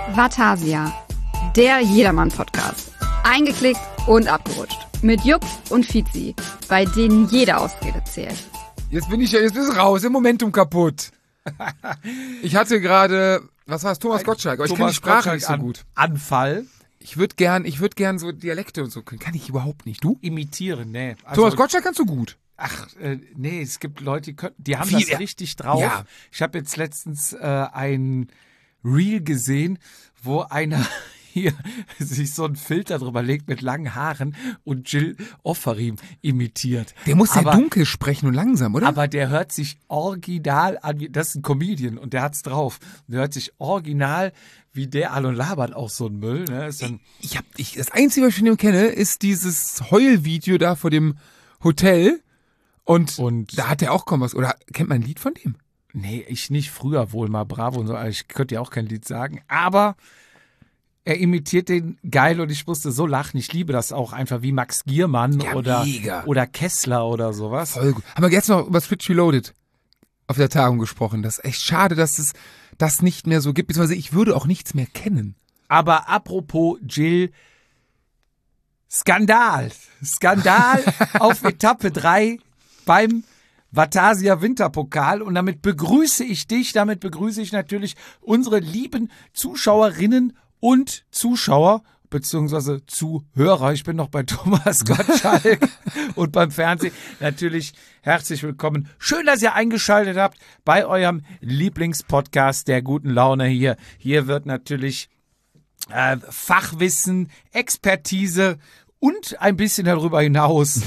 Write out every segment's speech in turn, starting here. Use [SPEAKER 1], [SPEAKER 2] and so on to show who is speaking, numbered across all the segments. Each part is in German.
[SPEAKER 1] Vatasia, der Jedermann-Podcast. Eingeklickt und abgerutscht. Mit Jupp und Fizi, bei denen jede Ausrede zählt.
[SPEAKER 2] Jetzt ist es raus, im Momentum kaputt. Ich hatte gerade, was war es, Thomas Gottschalk, aber ich kenne die Sprache nicht so gut.
[SPEAKER 3] Anfall.
[SPEAKER 2] Ich würde gern so Dialekte und so können. Kann ich überhaupt nicht. Du?
[SPEAKER 3] Imitieren, nee. Also,
[SPEAKER 2] Thomas Gottschalk kannst du gut.
[SPEAKER 3] Ach, nee, es gibt Leute, die haben das richtig drauf.
[SPEAKER 2] Ja.
[SPEAKER 3] Ich habe jetzt letztens ein Reel gesehen, wo einer hier sich so einen Filter drüber legt mit langen Haaren und Jill Ofarim imitiert.
[SPEAKER 2] Der muss ja dunkel sprechen und langsam, oder?
[SPEAKER 3] Aber der hört sich original an, das ist ein Comedian und der hat's drauf. Der hört sich original wie der an und labert auch so ein Müll. Ne? Ist dann
[SPEAKER 2] Das Einzige, was ich von ihm kenne, ist dieses Heulvideo da vor dem Hotel. Und da hat er auch kaum was. Oder kennt man ein Lied von dem?
[SPEAKER 3] Nee, ich nicht. Früher wohl mal Bravo und so. Ich könnte ja auch kein Lied sagen. Aber er imitiert den geil und ich musste so lachen. Ich liebe das auch einfach wie Max Giermann oder Kessler oder sowas.
[SPEAKER 2] Voll gut. Haben wir jetzt noch über Switch Reloaded auf der Tagung gesprochen. Das ist echt schade, dass es das nicht mehr so gibt. Beziehungsweise ich würde auch nichts mehr kennen.
[SPEAKER 3] Aber apropos Jill, Skandal auf Etappe 3 beim Vatasia Winterpokal und damit begrüße ich natürlich unsere lieben Zuschauerinnen und Zuschauer, beziehungsweise Zuhörer. Ich bin noch bei Thomas Gottschalk und beim Fernsehen. Natürlich herzlich willkommen. Schön, dass ihr eingeschaltet habt bei eurem Lieblingspodcast der guten Laune hier. Hier wird natürlich Fachwissen, Expertise und ein bisschen darüber hinaus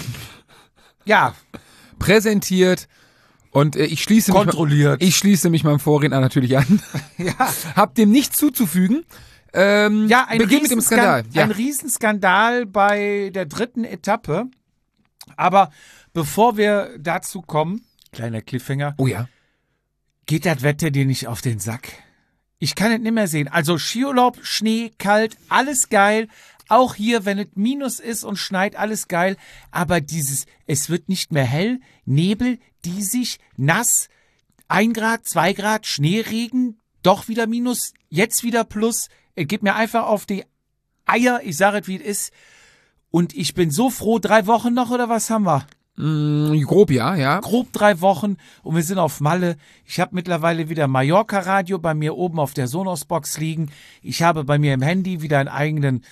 [SPEAKER 2] präsentiert und ich schließe mich meinem Vorredner natürlich an.
[SPEAKER 3] Ja.
[SPEAKER 2] Hab dem nichts zuzufügen.
[SPEAKER 3] Ein
[SPEAKER 2] Beginn mit dem Skandal.
[SPEAKER 3] Ein Riesenskandal bei der 3. Etappe. Aber bevor wir dazu kommen, kleiner Cliffhanger.
[SPEAKER 2] Oh ja.
[SPEAKER 3] Geht das Wetter dir nicht auf den Sack? Ich kann es nicht mehr sehen. Also Skiurlaub, Schnee, kalt, alles geil. Auch hier, wenn es minus ist und schneit, alles geil. Aber es wird nicht mehr hell, Nebel, diesig, nass, 1 Grad, 2 Grad, Schneeregen, doch wieder minus, jetzt wieder plus. Es geht mir einfach auf die Eier, ich sage es, wie es ist. Und ich bin so froh, 3 Wochen noch, oder was haben wir?
[SPEAKER 2] Grob, ja.
[SPEAKER 3] Grob 3 Wochen und wir sind auf Malle. Ich habe mittlerweile wieder Mallorca-Radio bei mir oben auf der Sonos-Box liegen. Ich habe bei mir im Handy wieder einen eigenen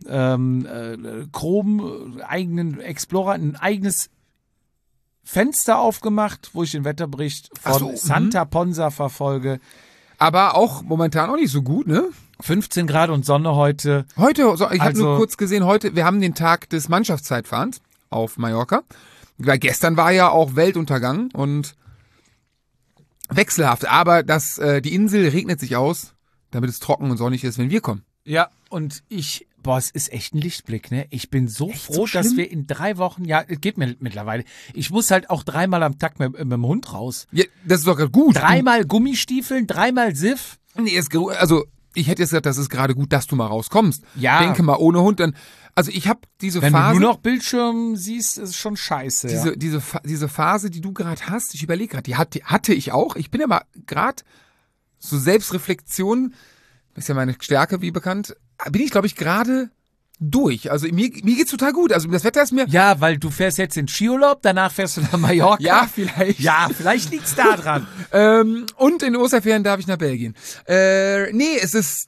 [SPEAKER 3] Chrome, eigenen Explorer, ein eigenes Fenster aufgemacht, wo ich den Wetterbericht von Santa Ponsa verfolge.
[SPEAKER 2] Aber auch momentan auch nicht so gut, ne?
[SPEAKER 3] 15 Grad und Sonne heute.
[SPEAKER 2] Ich habe nur kurz gesehen, wir haben den Tag des Mannschaftszeitfahrens auf Mallorca. Weil gestern war ja auch Weltuntergang und wechselhaft. Aber die Insel regnet sich aus, damit es trocken und sonnig ist, wenn wir kommen.
[SPEAKER 3] Ja, und es ist echt ein Lichtblick, ne? Ich bin so froh, dass wir in 3 Wochen, es geht mir mittlerweile, ich muss halt auch 3-mal am Tag mit dem Hund raus.
[SPEAKER 2] Ja, das ist doch gut.
[SPEAKER 3] 3-mal Gummistiefeln, 3-mal Siff.
[SPEAKER 2] Nee, ich hätte jetzt gesagt, das ist gerade gut, dass du mal rauskommst.
[SPEAKER 3] Ja.
[SPEAKER 2] Denke mal, ohne Hund, dann, also ich habe diese
[SPEAKER 3] Wenn
[SPEAKER 2] Phase.
[SPEAKER 3] Wenn du nur noch Bildschirm siehst, ist schon scheiße.
[SPEAKER 2] Diese Phase, die du gerade hast, ich überlege gerade, die hatte ich auch. Ich bin aber gerade so Selbstreflexion, ist ja meine Stärke, wie bekannt, bin ich, glaube ich, gerade durch. Also mir geht's total gut. Also das Wetter ist mir...
[SPEAKER 3] Ja, weil du fährst jetzt in Skiurlaub, danach fährst du nach Mallorca.
[SPEAKER 2] Ja, vielleicht.
[SPEAKER 3] Ja, vielleicht liegt's da dran.
[SPEAKER 2] Und in den Osterferien darf ich nach Belgien. Es ist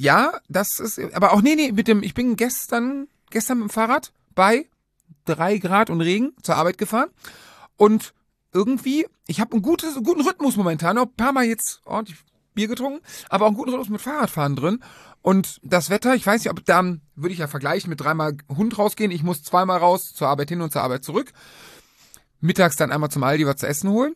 [SPEAKER 2] aber auch, ich bin gestern mit dem Fahrrad bei 3 Grad und Regen zur Arbeit gefahren und irgendwie, ich habe einen guten Rhythmus momentan, auch ein paar Mal jetzt ordentlich Bier getrunken, aber auch einen guten Rhythmus mit Fahrradfahren drin. Und das Wetter, ich weiß nicht, dann würde ich ja vergleichen mit 3-mal Hund rausgehen. Ich muss 2-mal raus, zur Arbeit hin und zur Arbeit zurück. Mittags dann einmal zum Aldi was zu essen holen.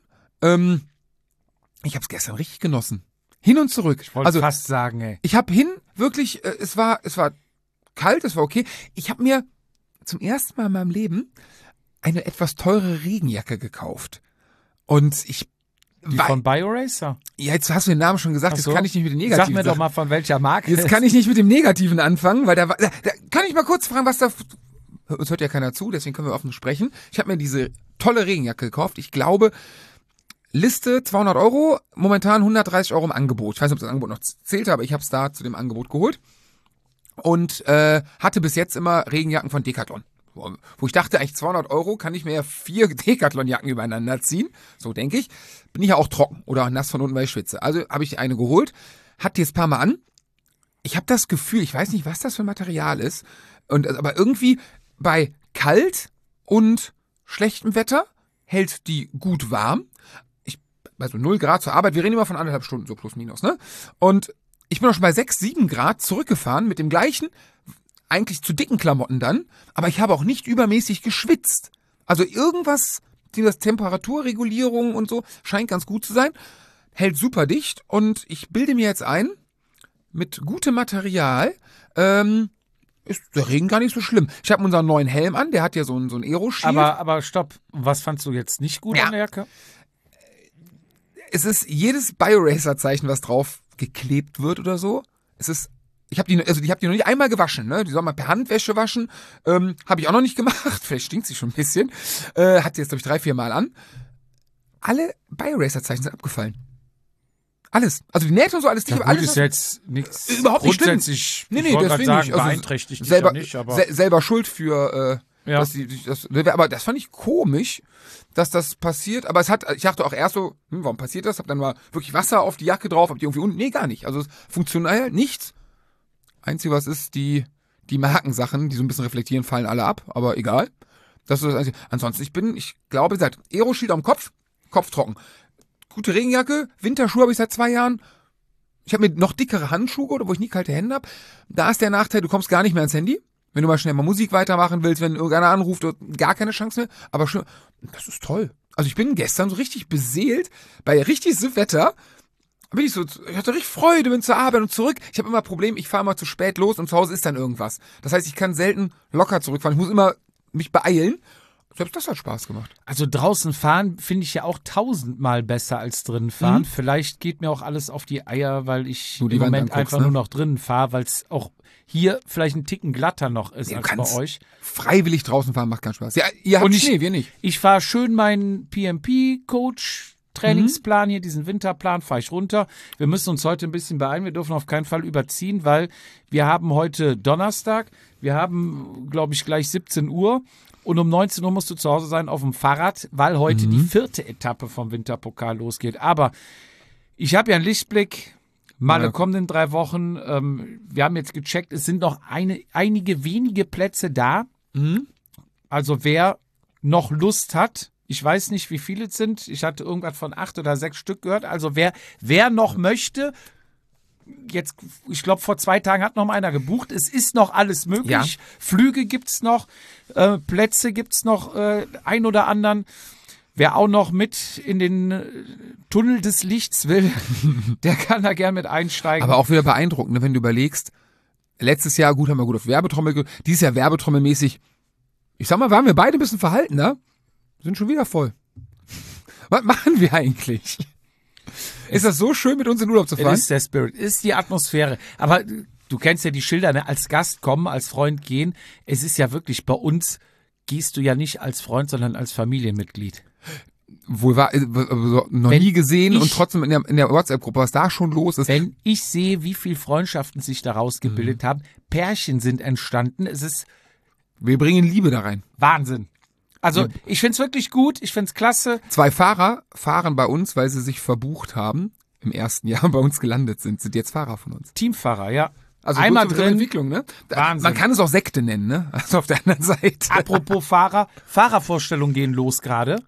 [SPEAKER 2] Ich habe es gestern richtig genossen. Hin und zurück.
[SPEAKER 3] Ich wollte fast sagen, ey.
[SPEAKER 2] Ich habe wirklich, es war kalt, es war okay. Ich habe mir zum ersten Mal in meinem Leben eine etwas teure Regenjacke gekauft. Und
[SPEAKER 3] die von BioRacer?
[SPEAKER 2] Ja, jetzt hast du den Namen schon gesagt, jetzt kann ich nicht mit dem Negativen.
[SPEAKER 3] Sag mir doch mal, von welcher Marke.
[SPEAKER 2] Jetzt kann ich nicht mit dem Negativen anfangen, weil da kann ich mal kurz fragen, was da... Uns hört ja keiner zu, deswegen können wir offen sprechen. Ich habe mir diese tolle Regenjacke gekauft. Ich glaube, Liste 200 €, momentan 130 € im Angebot. Ich weiß nicht, ob das Angebot noch zählt, aber ich habe es da zu dem Angebot geholt. Und hatte bis jetzt immer Regenjacken von Decathlon. Wo ich dachte, eigentlich 200 € kann ich mir ja 4 Decathlon-Jacken übereinander ziehen. So denke ich. Bin ich ja auch trocken oder nass von unten, weil ich schwitze. Also habe ich eine geholt, hatte jetzt ein paar Mal an. Ich habe das Gefühl, ich weiß nicht, was das für ein Material ist. Aber irgendwie bei kalt und schlechtem Wetter hält die gut warm. Also 0 Grad zur Arbeit, wir reden immer von 1,5 Stunden, so plus minus, ne? Und ich bin auch schon bei 6, 7 Grad zurückgefahren mit dem gleichen, eigentlich zu dicken Klamotten dann, aber ich habe auch nicht übermäßig geschwitzt. Also irgendwas, die Temperaturregulierung und so, scheint ganz gut zu sein. Hält super dicht und ich bilde mir jetzt ein, mit gutem Material, ist der Regen gar nicht so schlimm. Ich habe unseren neuen Helm an, der hat ja so ein Aero-Shield.
[SPEAKER 3] Aber stopp, was fandst du jetzt nicht gut an der Jacke?
[SPEAKER 2] Es ist jedes Bioracer-Zeichen, was drauf geklebt wird oder so. Ich habe die noch nicht einmal gewaschen, ne? Die soll man per Handwäsche waschen. Habe ich auch noch nicht gemacht. Vielleicht stinkt sie schon ein bisschen. Hat sie jetzt, glaube ich, 3, 4 Mal an. Alle Bioracer-Zeichen sind abgefallen. Alles. Also die Nähte und so, alles dicht.
[SPEAKER 3] Ja,
[SPEAKER 2] alles
[SPEAKER 3] ist jetzt nichts
[SPEAKER 2] überhaupt nicht schlimm.
[SPEAKER 3] grundsätzlich,
[SPEAKER 2] Nee,
[SPEAKER 3] ich wollte
[SPEAKER 2] deswegen
[SPEAKER 3] gerade sagen,
[SPEAKER 2] nicht. Also
[SPEAKER 3] beeinträchtigt dich
[SPEAKER 2] selber,
[SPEAKER 3] ja nicht, aber
[SPEAKER 2] selber schuld für
[SPEAKER 3] ja.
[SPEAKER 2] aber das fand ich komisch, dass das passiert. Aber ich dachte auch erst so, warum passiert das? Hab dann mal wirklich Wasser auf die Jacke drauf, hab die irgendwie unten. Nee, gar nicht. Also funktionell nichts. Einzige, was ist, die Markensachen, die so ein bisschen reflektieren, fallen alle ab, aber egal. Das ist das Einzige. Ansonsten, ich glaube, seit Aero-Shield am Kopf trocken. Gute Regenjacke, Winterschuhe habe ich seit 2 Jahren. Ich habe mir noch dickere Handschuhe, wo ich nie kalte Hände habe. Da ist der Nachteil, du kommst gar nicht mehr ans Handy. Wenn du mal schnell mal Musik weitermachen willst, wenn irgendeiner anruft, gar keine Chance mehr. Aber schon, das ist toll. Also ich bin gestern so richtig beseelt, bei richtig so Wetter, ich hatte richtig Freude, bin zur Arbeit und zurück. Ich habe immer Probleme, ich fahre mal zu spät los und zu Hause ist dann irgendwas. Das heißt, ich kann selten locker zurückfahren. Ich muss immer mich beeilen. Selbst das hat Spaß gemacht.
[SPEAKER 3] Also draußen fahren finde ich ja auch 1000-mal besser als drinnen fahren. Vielleicht geht mir auch alles auf die Eier, weil ich im Moment einfach nur noch drinnen fahre, weil es auch hier vielleicht ein Ticken glatter noch ist als bei euch.
[SPEAKER 2] Freiwillig draußen fahren macht keinen Spaß. Ja, ihr habt Schnee, wir nicht.
[SPEAKER 3] Ich fahre schön meinen PMP-Coach Trainingsplan hier, diesen Winterplan, fahre ich runter. Wir müssen uns heute ein bisschen beeilen. Wir dürfen auf keinen Fall überziehen, weil wir haben heute Donnerstag. Wir haben, glaube ich, gleich 17 Uhr. Und um 19 Uhr musst du zu Hause sein auf dem Fahrrad, weil heute die 4. Etappe vom Winterpokal losgeht. Aber ich habe ja einen Lichtblick. Malle kommt in 3 Wochen. Wir haben jetzt gecheckt, es sind noch einige wenige Plätze da. Also wer noch Lust hat, ich weiß nicht, wie viele es sind. Ich hatte irgendwas von 8 oder 6 Stück gehört. Also wer noch möchte, jetzt, ich glaube, vor 2 Tagen hat noch mal einer gebucht. Es ist noch alles möglich. Ja. Flüge gibt's noch, Plätze gibt's noch, ein oder anderen. Wer auch noch mit in den Tunnel des Lichts will, der kann da gern mit einsteigen.
[SPEAKER 2] Aber auch wieder beeindruckend, wenn du überlegst, letztes Jahr haben wir gut auf Werbetrommel, dieses Jahr Werbetrommelmäßig, ich sag mal, waren wir beide ein bisschen verhalten, ne? Sind schon wieder voll. Was machen wir eigentlich? Ist das so schön, mit uns in Urlaub zu fahren?
[SPEAKER 3] Ist der Spirit, ist die Atmosphäre. Aber du kennst ja die Schilder, ne? Als Gast kommen, als Freund gehen. Es ist ja wirklich, bei uns gehst du ja nicht als Freund, sondern als Familienmitglied.
[SPEAKER 2] Wohl war, noch nie gesehen und trotzdem in der WhatsApp-Gruppe, was da schon los ist.
[SPEAKER 3] Wenn ich sehe, wie viele Freundschaften sich daraus gebildet haben, Pärchen sind entstanden, es ist...
[SPEAKER 2] Wir bringen Liebe da rein.
[SPEAKER 3] Wahnsinn. Also ich find's wirklich gut, ich find's klasse.
[SPEAKER 2] 2 Fahrer fahren bei uns, weil sie sich verbucht haben, im ersten Jahr bei uns gelandet sind jetzt Fahrer von uns.
[SPEAKER 3] Teamfahrer, ja.
[SPEAKER 2] Also
[SPEAKER 3] einmal drin.
[SPEAKER 2] Entwicklung, ne?
[SPEAKER 3] Wahnsinn.
[SPEAKER 2] Man kann es auch Sekte nennen, ne? Also auf der anderen Seite.
[SPEAKER 3] Apropos Fahrer, Fahrervorstellungen gehen los gerade.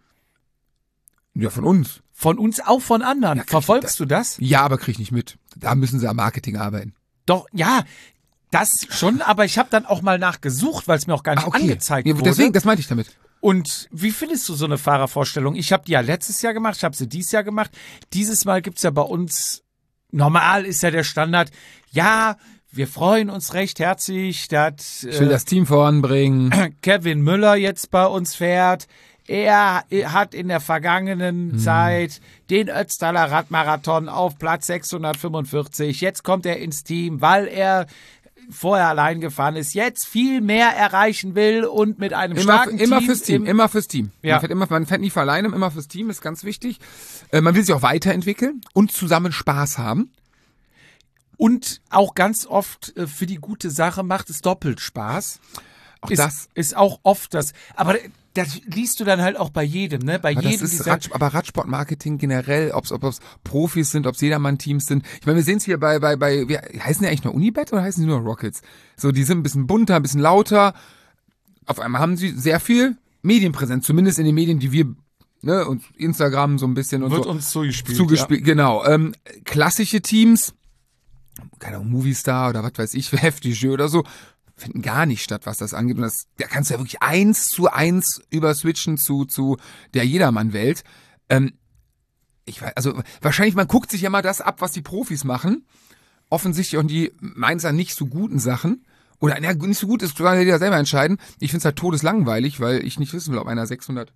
[SPEAKER 2] Ja, von uns.
[SPEAKER 3] Von uns, auch von anderen. Ja, verfolgst du das?
[SPEAKER 2] Ja, aber krieg ich nicht mit. Da müssen sie am Marketing arbeiten.
[SPEAKER 3] Doch, ja, das schon, aber ich habe dann auch mal nachgesucht, weil es mir auch gar nicht angezeigt wurde.
[SPEAKER 2] Deswegen, das meinte ich damit.
[SPEAKER 3] Und wie findest du so eine Fahrervorstellung? Ich habe die ja letztes Jahr gemacht, ich habe sie dieses Jahr gemacht. Dieses Mal gibt's ja bei uns, normal ist ja der Standard, ja, wir freuen uns recht herzlich, dass
[SPEAKER 2] ich will das Team voranbringen.
[SPEAKER 3] Kevin Müller jetzt bei uns fährt. Er hat in der vergangenen Zeit den Ötztaler Radmarathon auf Platz 645. Jetzt kommt er ins Team, weil er vorher allein gefahren ist, jetzt viel mehr erreichen will und mit einem starken
[SPEAKER 2] immer
[SPEAKER 3] Team.
[SPEAKER 2] Immer fürs Team.
[SPEAKER 3] Ja.
[SPEAKER 2] Man fährt nicht für alleine, immer fürs Team, ist ganz wichtig. Man will sich auch weiterentwickeln und zusammen Spaß haben.
[SPEAKER 3] Und auch ganz oft für die gute Sache macht es doppelt Spaß.
[SPEAKER 2] Auch
[SPEAKER 3] das ist auch oft das. Aber das liest du dann halt auch bei jedem, ne? Bei jedem.
[SPEAKER 2] Das ist aber Radsportmarketing generell, ob es Profis sind, ob es Jedermann-Teams sind. Ich meine, wir sehen es hier bei wie heißen die eigentlich nur Unibet oder heißen die nur Rockets? So, die sind ein bisschen bunter, ein bisschen lauter. Auf einmal haben sie sehr viel Medienpräsenz, zumindest in den Medien, die wir, ne, und Instagram so ein bisschen und
[SPEAKER 3] wird
[SPEAKER 2] so.
[SPEAKER 3] uns zugespielt.
[SPEAKER 2] Ja. Genau. Klassische Teams, keine Ahnung, Movistar oder was weiß ich, FDJ oder so, finden gar nicht statt, was das angeht. Und da kannst du ja wirklich 1:1 überswitchen zu der Jedermann-Welt. Ich weiß, also wahrscheinlich, man guckt sich ja mal das ab, was die Profis machen. Offensichtlich auch die meins an nicht so guten Sachen. Oder nicht so gut ist, kann jeder selber entscheiden. Ich finde es halt todeslangweilig, weil ich nicht wissen will, ob einer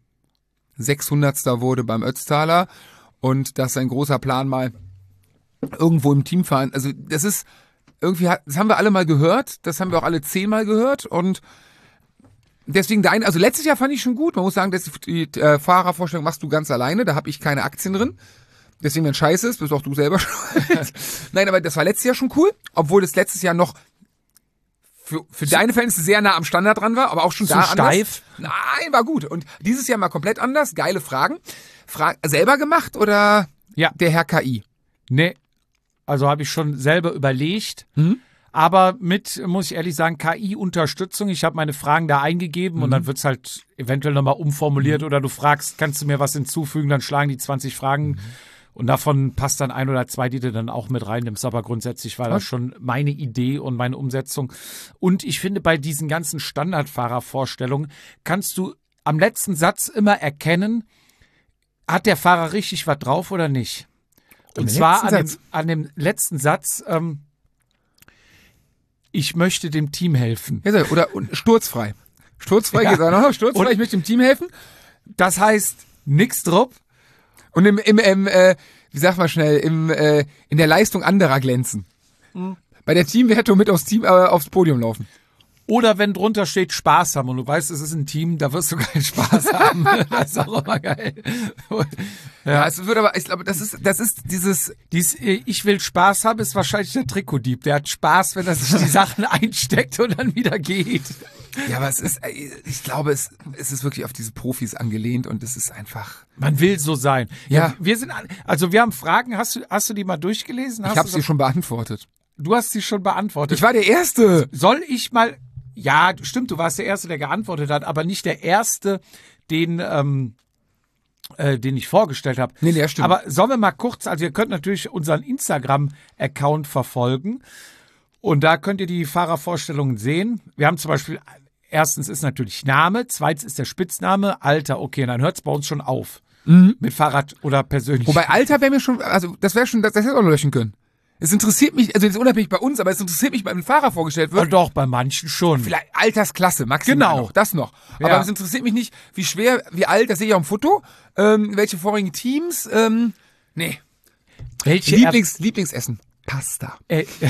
[SPEAKER 2] 600. wurde beim Ötztaler und dass sein großer Plan mal irgendwo im Team fahren. Also das ist irgendwie, das haben wir alle mal gehört, das haben wir auch alle 10-mal gehört und deswegen also letztes Jahr fand ich schon gut. Man muss sagen, dass die Fahrervorstellung machst du ganz alleine, da habe ich keine Aktien drin. Deswegen, wenn scheiße ist, bist auch du selber schuld. Nein, aber das war letztes Jahr schon cool, obwohl das letztes Jahr noch für deine Verhältnisse sehr nah am Standard dran war, aber auch schon
[SPEAKER 3] zu
[SPEAKER 2] da
[SPEAKER 3] steif.
[SPEAKER 2] Anders. Nein, war gut. Und dieses Jahr mal komplett anders, geile Fragen. Selber gemacht oder der Herr KI?
[SPEAKER 3] Nee, also habe ich schon selber überlegt. Aber mit, muss ich ehrlich sagen, KI-Unterstützung. Ich habe meine Fragen da eingegeben und dann wird es halt eventuell nochmal umformuliert oder du fragst, kannst du mir was hinzufügen, dann schlagen die 20 Fragen und davon passt dann 1 oder 2, die du dann auch mit reinnimmst. Aber grundsätzlich war das schon meine Idee und meine Umsetzung. Und ich finde, bei diesen ganzen Standardfahrervorstellungen kannst du am letzten Satz immer erkennen, hat der Fahrer richtig was drauf oder nicht. Und zwar an dem letzten Satz, ich möchte dem Team helfen.
[SPEAKER 2] Ja, oder sturzfrei. Sturzfrei geht auch noch. Sturzfrei, ich möchte dem Team helfen.
[SPEAKER 3] Das heißt, nix drauf.
[SPEAKER 2] Und wie sagt man schnell, in der Leistung anderer glänzen. Bei der Teamwertung mit aufs Podium laufen.
[SPEAKER 3] Oder wenn drunter steht Spaß haben und du weißt, es ist ein Team, da wirst du keinen Spaß haben. Das ist auch immer geil.
[SPEAKER 2] Ja, es wird aber, ich glaube, das ist dieses
[SPEAKER 3] ich will Spaß haben, ist wahrscheinlich der Trikotdieb. Der hat Spaß, wenn er sich die Sachen einsteckt und dann wieder geht.
[SPEAKER 2] Ja, aber ich glaube, es ist wirklich auf diese Profis angelehnt und es ist einfach.
[SPEAKER 3] Man will so sein.
[SPEAKER 2] Ja.
[SPEAKER 3] Wir haben Fragen. Hast du die mal durchgelesen?
[SPEAKER 2] Ich habe sie schon beantwortet.
[SPEAKER 3] Du hast sie schon beantwortet.
[SPEAKER 2] Ich war der Erste.
[SPEAKER 3] Soll ich mal. Ja, stimmt, du warst der Erste, der geantwortet hat, aber nicht der Erste, den ich vorgestellt habe.
[SPEAKER 2] Nee, stimmt.
[SPEAKER 3] Aber sollen wir mal kurz, also ihr könnt natürlich unseren Instagram-Account verfolgen und da könnt ihr die Fahrervorstellungen sehen. Wir haben zum Beispiel, erstens ist natürlich Name, zweitens ist der Spitzname, Alter, okay, und dann hört es bei uns schon auf. Mit Fahrrad oder persönlich.
[SPEAKER 2] Wobei Alter wäre mir schon, also das hätte ich auch löschen können. Es interessiert mich, also jetzt unabhängig bei uns, aber es interessiert mich, wenn ein Fahrer vorgestellt wird.
[SPEAKER 3] Ja, doch, bei manchen schon.
[SPEAKER 2] Vielleicht Altersklasse, maximal.
[SPEAKER 3] Genau.
[SPEAKER 2] Noch, das noch. Aber
[SPEAKER 3] Ja.
[SPEAKER 2] es interessiert mich nicht, wie schwer, wie alt, das sehe ich auch im Foto, welche vorigen Teams, nee.
[SPEAKER 3] Welche
[SPEAKER 2] Lieblingsessen? Pasta.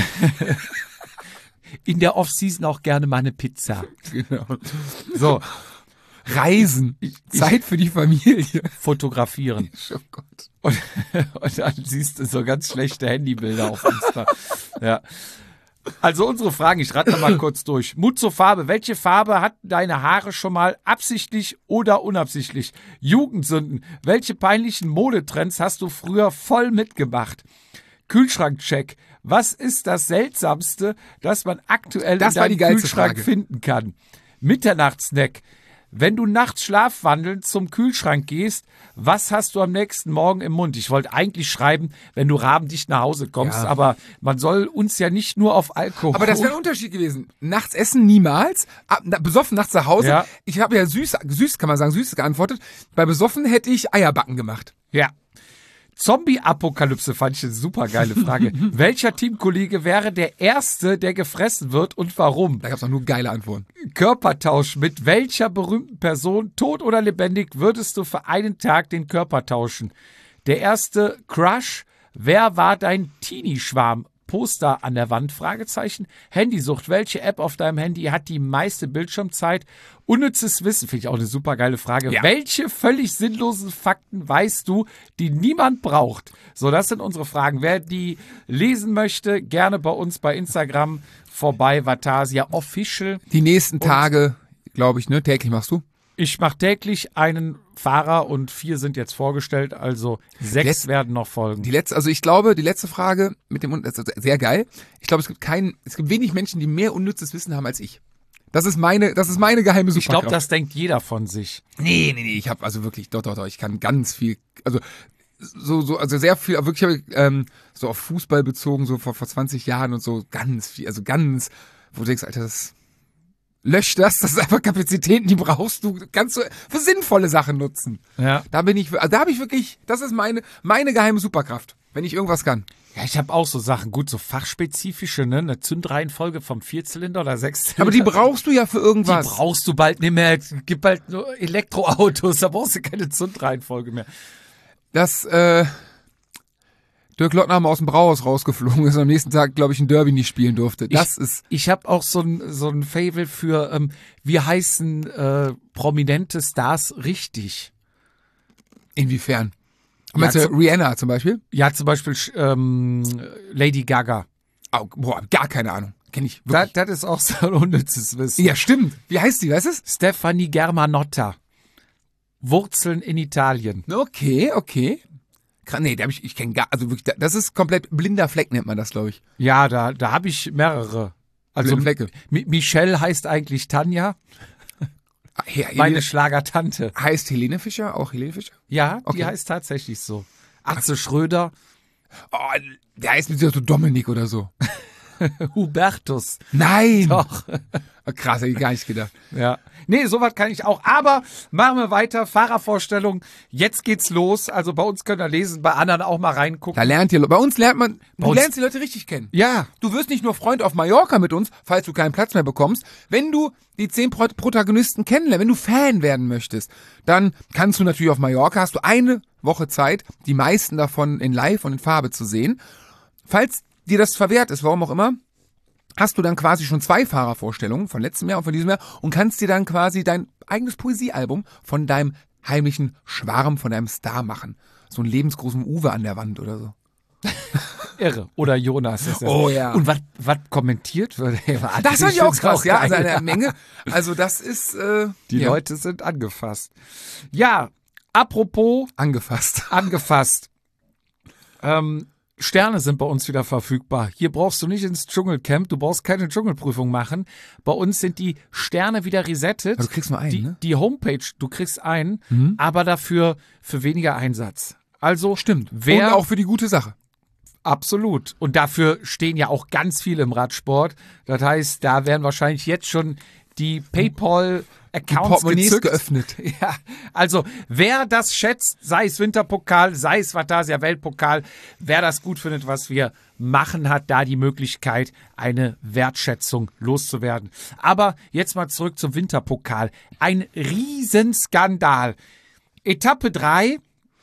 [SPEAKER 3] In der Off-Season auch gerne mal eine Pizza.
[SPEAKER 2] Genau. So. Reisen. Zeit für die Familie.
[SPEAKER 3] Fotografieren.
[SPEAKER 2] Oh Gott.
[SPEAKER 3] Und dann siehst du so ganz schlechte Handybilder auf Insta. Ja. Also unsere Fragen, ich rate mal kurz durch. Mut zur Farbe. Welche Farbe hatten deine Haare schon mal absichtlich oder unabsichtlich? Jugendsünden. Welche peinlichen Modetrends hast du früher voll mitgemacht? Kühlschrankcheck. Was ist das Seltsamste, das man aktuell in deinem Kühlschrank finden kann? Mitternachtssnack. Wenn du nachts schlafwandelnd zum Kühlschrank gehst, was hast du am nächsten Morgen im Mund? Ich wollte eigentlich schreiben, wenn du rabendicht nach Hause kommst, aber man soll uns ja nicht nur auf Alkohol...
[SPEAKER 2] Aber das wäre ein Unterschied gewesen. Nachts essen niemals, besoffen nachts nach Hause.
[SPEAKER 3] Ja.
[SPEAKER 2] Ich habe ja süß kann man sagen, süß geantwortet. Bei besoffen hätte ich Eierbacken gemacht.
[SPEAKER 3] Ja. Zombie-Apokalypse fand ich eine super geile Frage. Welcher Teamkollege wäre der Erste, der gefressen wird und warum?
[SPEAKER 2] Da gab es auch nur geile Antworten.
[SPEAKER 3] Körpertausch. Mit welcher berühmten Person, tot oder lebendig, würdest du für einen Tag den Körper tauschen? Der erste Crush. Wer war dein Teenie-Schwarm? Poster an der Wand? Fragezeichen. Handysucht. Welche App auf deinem Handy hat die meiste Bildschirmzeit? Unnützes Wissen, finde ich auch eine super geile Frage.
[SPEAKER 2] Ja.
[SPEAKER 3] Welche völlig sinnlosen Fakten weißt du, die niemand braucht? So, das sind unsere Fragen. Wer die lesen möchte, gerne bei uns bei Instagram vorbei, Vatasia Official.
[SPEAKER 2] Die nächsten Tage, glaube ich, ne? Täglich machst du?
[SPEAKER 3] Ich mache täglich einen Fahrer und 4 sind jetzt vorgestellt, also 6 werden noch folgen.
[SPEAKER 2] Ich glaube, die letzte Frage mit dem, das ist sehr geil. Ich glaube, es gibt wenig Menschen, die mehr unnützes Wissen haben als ich. Das ist meine geheime Superkraft.
[SPEAKER 3] Ich glaube, das denkt jeder von sich.
[SPEAKER 2] Nee, ich habe also wirklich, doch, ich kann ganz viel, also sehr viel, wirklich so auf Fußball bezogen, so vor 20 Jahren und so ganz viel, also ganz, wo du denkst, Alter, lösch das ist einfach Kapazitäten, die brauchst du, kannst du für sinnvolle Sachen nutzen.
[SPEAKER 3] Ja.
[SPEAKER 2] Da habe ich wirklich, das ist meine geheime Superkraft, wenn ich irgendwas kann.
[SPEAKER 3] Ja, ich habe auch so Sachen, gut, so fachspezifische, ne? Eine Zündreihenfolge vom 4-Zylinder oder 6-Zylinder.
[SPEAKER 2] Aber die brauchst du ja für irgendwas.
[SPEAKER 3] Die brauchst du bald nicht mehr. Es gibt bald nur Elektroautos, da brauchst du keine Zündreihenfolge mehr.
[SPEAKER 2] Dass Dirk Lottner aus dem Brauhaus rausgeflogen ist und am nächsten Tag, glaube ich, ein Derby nicht spielen durfte.
[SPEAKER 3] Ich habe auch so ein Faible für, wie heißen prominente Stars richtig?
[SPEAKER 2] Inwiefern? Meinst du Rihanna zum Beispiel?
[SPEAKER 3] Ja, zum Beispiel Lady Gaga.
[SPEAKER 2] Oh, boah, gar keine Ahnung. Kenn ich wirklich.
[SPEAKER 3] Das ist auch so ein unnützes Wissen.
[SPEAKER 2] Ja, stimmt. Wie heißt die, weißt du es?
[SPEAKER 3] Stefanie Germanotta. Wurzeln in Italien.
[SPEAKER 2] Okay. Nee, ich kenne also wirklich, das ist komplett blinder Fleck, nennt man das, glaube ich.
[SPEAKER 3] Ja, da habe ich mehrere. Also
[SPEAKER 2] Blinde Flecke.
[SPEAKER 3] Michelle heißt eigentlich Tanja, meine Schlagertante.
[SPEAKER 2] Heißt Helene Fischer auch Helene Fischer?
[SPEAKER 3] Ja,
[SPEAKER 2] Okay.
[SPEAKER 3] die heißt tatsächlich so. Atze Schröder,
[SPEAKER 2] Oh, der heißt mit so Dominik oder so.
[SPEAKER 3] Hubertus.
[SPEAKER 2] Nein!
[SPEAKER 3] Doch.
[SPEAKER 2] Oh, krass, hätte ich gar nicht gedacht.
[SPEAKER 3] Ja. Nee, sowas kann ich auch. Aber machen wir weiter. Fahrervorstellung. Jetzt geht's los. Also bei uns könnt ihr lesen, bei anderen auch mal reingucken.
[SPEAKER 2] Bei uns lernt man, du lernst die Leute richtig kennen.
[SPEAKER 3] Ja.
[SPEAKER 2] Du wirst nicht nur Freund auf Mallorca mit uns, falls du keinen Platz mehr bekommst. Wenn du die 10 Protagonisten kennenlernst, wenn du Fan werden möchtest, dann kannst du natürlich auf Mallorca, hast du eine Woche Zeit, die meisten davon in Live und in Farbe zu sehen. Falls dir das verwehrt ist, warum auch immer, hast du dann quasi schon 2 Fahrervorstellungen von letztem Jahr und von diesem Jahr und kannst dir dann quasi dein eigenes Poesiealbum von deinem heimlichen Schwarm, von deinem Star machen. So einen lebensgroßen Uwe an der Wand oder so.
[SPEAKER 3] Irre. Oder Jonas. Ist das.
[SPEAKER 2] Oh ja.
[SPEAKER 3] Und was kommentiert wird.
[SPEAKER 2] Das fand ich auch krass, ja, also eine Menge. Also das ist,
[SPEAKER 3] Die Leute sind angefasst. Ja, apropos
[SPEAKER 2] angefasst.
[SPEAKER 3] Sterne sind bei uns wieder verfügbar. Hier brauchst du nicht ins Dschungelcamp, du brauchst keine Dschungelprüfung machen. Bei uns sind die Sterne wieder resettet.
[SPEAKER 2] Aber du kriegst nur einen, ne?
[SPEAKER 3] Die Homepage, du kriegst einen, aber dafür für weniger Einsatz. Also
[SPEAKER 2] Stimmt.
[SPEAKER 3] wer
[SPEAKER 2] Und auch für die gute Sache.
[SPEAKER 3] absolut. Und dafür stehen ja auch ganz viele im Radsport. Das heißt, da werden wahrscheinlich jetzt schon die PayPal-Accounts
[SPEAKER 2] Portemonnaies
[SPEAKER 3] gezückt.
[SPEAKER 2] geöffnet.
[SPEAKER 3] Ja, also wer das schätzt, sei es Winterpokal, sei es Vatasia Weltpokal, wer das gut findet, was wir machen, hat da die Möglichkeit, eine Wertschätzung loszuwerden. Aber jetzt mal zurück zum Winterpokal. Ein Riesenskandal. Etappe 3,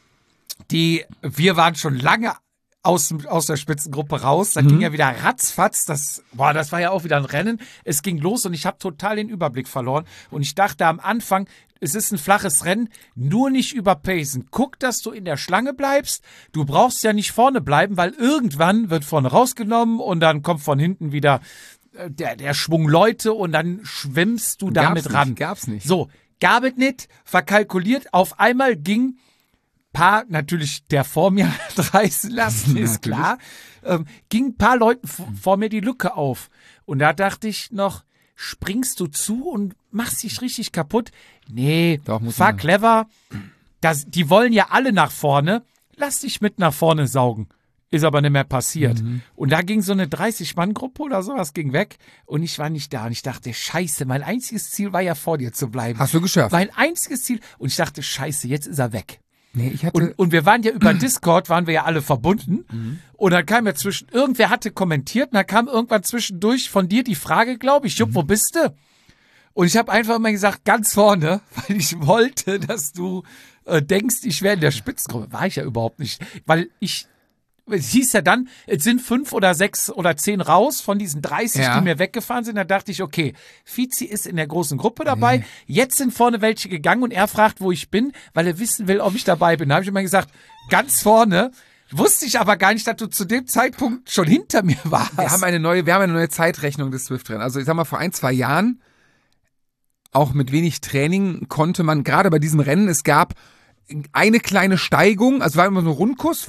[SPEAKER 3] wir waren schon lange aus der Spitzengruppe raus. Da ging ja wieder ratzfatz. Das war ja auch wieder ein Rennen. Es ging los und ich habe total den Überblick verloren. Und ich dachte am Anfang, es ist ein flaches Rennen, nur nicht überpacen. Guck, dass du in der Schlange bleibst. Du brauchst ja nicht vorne bleiben, weil irgendwann wird vorne rausgenommen und dann kommt von hinten wieder der Schwung Leute und dann schwimmst du damit ran.
[SPEAKER 2] Gab's nicht.
[SPEAKER 3] So, gab es nicht, verkalkuliert. Auf einmal ging natürlich der vor mir hat reißen lassen, ist klar, ging ein paar Leuten vor mir die Lücke auf. Und da dachte ich noch, springst du zu und machst dich richtig kaputt? Nee, war clever. Die wollen ja alle nach vorne. Lass dich mit nach vorne saugen. Ist aber nicht mehr passiert. Und da ging so eine 30-Mann-Gruppe oder sowas, ging weg und ich war nicht da. Und ich dachte, scheiße, mein einziges Ziel war ja vor dir zu bleiben.
[SPEAKER 2] Hast du geschafft?
[SPEAKER 3] Mein einziges Ziel. Und ich dachte, scheiße, jetzt ist er weg.
[SPEAKER 2] Nee, ich hatte...
[SPEAKER 3] Und wir waren ja über Discord, waren wir ja alle verbunden. Und dann kam ja irgendwer hatte kommentiert und dann kam irgendwann zwischendurch von dir die Frage, glaube ich, Jupp, wo bist du? Und ich habe einfach mal gesagt, ganz vorne, weil ich wollte, dass du denkst, ich wäre in der Spitzengruppe. War ich ja überhaupt nicht. Weil ich es hieß ja dann, es sind 5 oder 6 oder 10 raus von diesen 30,
[SPEAKER 2] Ja.
[SPEAKER 3] die mir weggefahren sind. Da dachte ich, okay, Fizi ist in der großen Gruppe dabei. Jetzt sind vorne welche gegangen und er fragt, wo ich bin, weil er wissen will, ob ich dabei bin. Da habe ich immer gesagt, ganz vorne. Wusste ich aber gar nicht, dass du zu dem Zeitpunkt schon hinter mir warst.
[SPEAKER 2] Wir haben eine neue Zeitrechnung des Swift-Rennen. Also ich sag mal, vor 1-2 Jahren, auch mit wenig Training, konnte man gerade bei diesem Rennen, es gab eine kleine Steigung, also war immer so ein Rundkurs,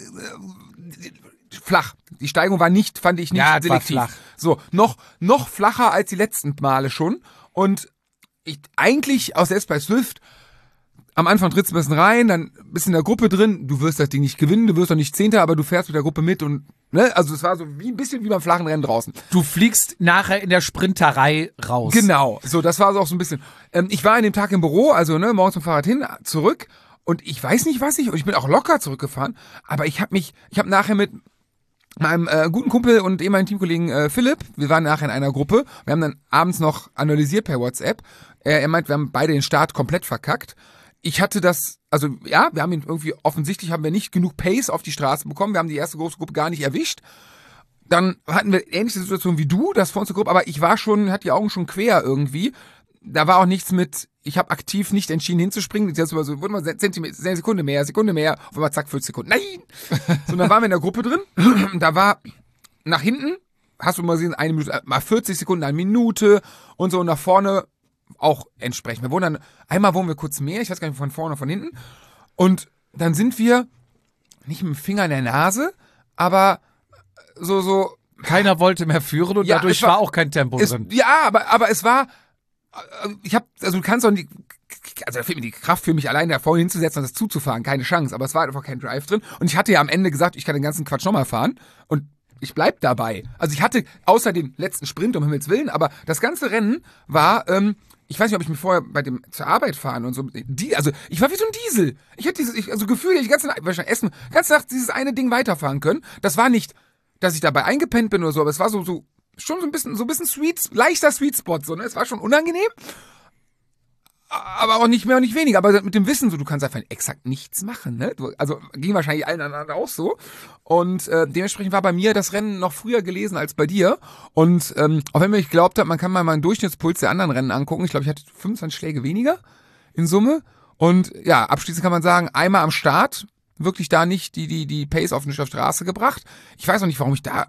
[SPEAKER 2] flach. Die Steigung war nicht, fand ich nicht
[SPEAKER 3] Ja, es war
[SPEAKER 2] selektiv.
[SPEAKER 3] flach.
[SPEAKER 2] So, noch flacher als die letzten Male schon. Und ich eigentlich, auch selbst bei Swift, am Anfang trittst du ein bisschen rein, dann bist in der Gruppe drin, du wirst das Ding nicht gewinnen, du wirst doch nicht Zehnter, aber du fährst mit der Gruppe mit und, ne, also es war so wie ein bisschen wie beim flachen Rennen draußen.
[SPEAKER 3] Du fliegst nachher in der Sprinterei raus.
[SPEAKER 2] Genau, so, das war so auch so ein bisschen. Ich war an dem Tag im Büro, also, ne, morgens mit dem Fahrrad hin, zurück und ich weiß nicht, und ich bin auch locker zurückgefahren, aber ich habe nachher mit meinem guten Kumpel und ehemaligen Teamkollegen Philipp, wir waren nachher in einer Gruppe, wir haben dann abends noch analysiert per WhatsApp, er meint, wir haben beide den Start komplett verkackt. Ich hatte das, also ja, wir haben ihn irgendwie, offensichtlich haben wir nicht genug Pace auf die Straße bekommen, wir haben die erste große Gruppe gar nicht erwischt. Dann hatten wir ähnliche Situation wie du, das vor uns Gruppe, aber ich war schon, hatte die Augen schon quer irgendwie. Da war auch nichts mit, ich habe aktiv nicht entschieden hinzuspringen, jetzt so, wurde mal Sekunde mehr, auf einmal zack, 40 Sekunden, nein! So, und dann waren wir in der Gruppe drin, da war nach hinten, hast du mal gesehen, 1 Minute, mal 40 Sekunden, 1 Minute und so, und nach vorne auch entsprechend. Einmal wurden wir kurz mehr, ich weiß gar nicht, von vorne oder von hinten, und dann sind wir nicht mit dem Finger in der Nase, aber so.
[SPEAKER 3] Keiner wollte mehr führen und
[SPEAKER 2] Ja,
[SPEAKER 3] dadurch war auch kein Tempo drin.
[SPEAKER 2] Ja, aber es war, du kannst doch nicht, also da fehlt mir die Kraft für mich allein da vorne hinzusetzen und das zuzufahren, keine Chance, aber es war einfach kein Drive drin und ich hatte ja am Ende gesagt, ich kann den ganzen Quatsch nochmal fahren und ich bleib dabei. Also ich hatte außer den letzten Sprint, um Himmels Willen, aber das ganze Rennen war, ich weiß nicht, ob ich mir vorher bei dem zur Arbeit fahren und so, also ich war wie so ein Diesel. Ich hatte also Gefühl, ich ganze Nacht, wahrscheinlich essen, ganze Nacht dieses eine Ding weiterfahren können. Das war nicht, dass ich dabei eingepennt bin oder so, aber es war so schon so ein bisschen leichter Sweet Spot, so, ne? Es war schon unangenehm, aber auch nicht mehr und nicht weniger. Aber mit dem Wissen, so, du kannst einfach exakt nichts machen, ne? Also ging wahrscheinlich allen anderen auch so. Und dementsprechend war bei mir das Rennen noch früher gelesen als bei dir. Und auch wenn man nicht glaubt hat, man kann mal einen Durchschnittspuls der anderen Rennen angucken. Ich glaube, ich hatte 25 Schläge weniger in Summe. Und ja, abschließend kann man sagen, einmal am Start wirklich da nicht die Pace auf die Straße gebracht. Ich weiß auch nicht, warum ich war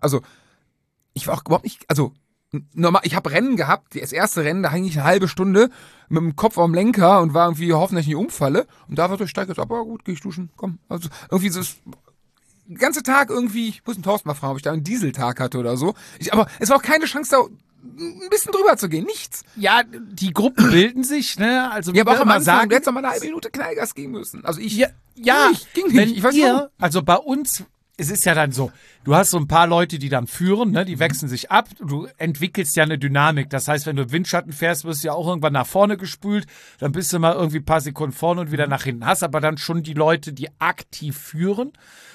[SPEAKER 2] auch überhaupt nicht, also normal, ich habe Rennen gehabt, das erste Rennen, da hing ich eine halbe Stunde mit dem Kopf am Lenker und war irgendwie hoffen, dass ich nicht umfalle. Und da war so, ich steige jetzt ab, gut, gehe ich duschen, komm. Also irgendwie so, den ganzen Tag irgendwie, ich muss den Thorsten mal fragen, ob ich da einen Dieseltag hatte oder so. Aber es war auch keine Chance, da ein bisschen drüber zu gehen, nichts.
[SPEAKER 3] Ja, die Gruppen bilden sich, ne? Also
[SPEAKER 2] Ja, aber auch
[SPEAKER 3] wir
[SPEAKER 2] am
[SPEAKER 3] immer
[SPEAKER 2] Anfang,
[SPEAKER 3] sagen,
[SPEAKER 2] du hättest noch mal eine halbe Minute Knallgas geben müssen. Also ich,
[SPEAKER 3] ja,
[SPEAKER 2] ging nicht.
[SPEAKER 3] wenn
[SPEAKER 2] Ich weiß nicht warum.
[SPEAKER 3] also bei uns, es ist ja dann so, du hast so ein paar Leute, die dann führen, ne? Die wechseln sich ab, du entwickelst ja eine Dynamik. Das heißt, wenn du im Windschatten fährst, wirst du ja auch irgendwann nach vorne gespült, dann bist du mal irgendwie ein paar Sekunden vorne und wieder nach hinten. Hast aber dann schon die Leute, die aktiv führen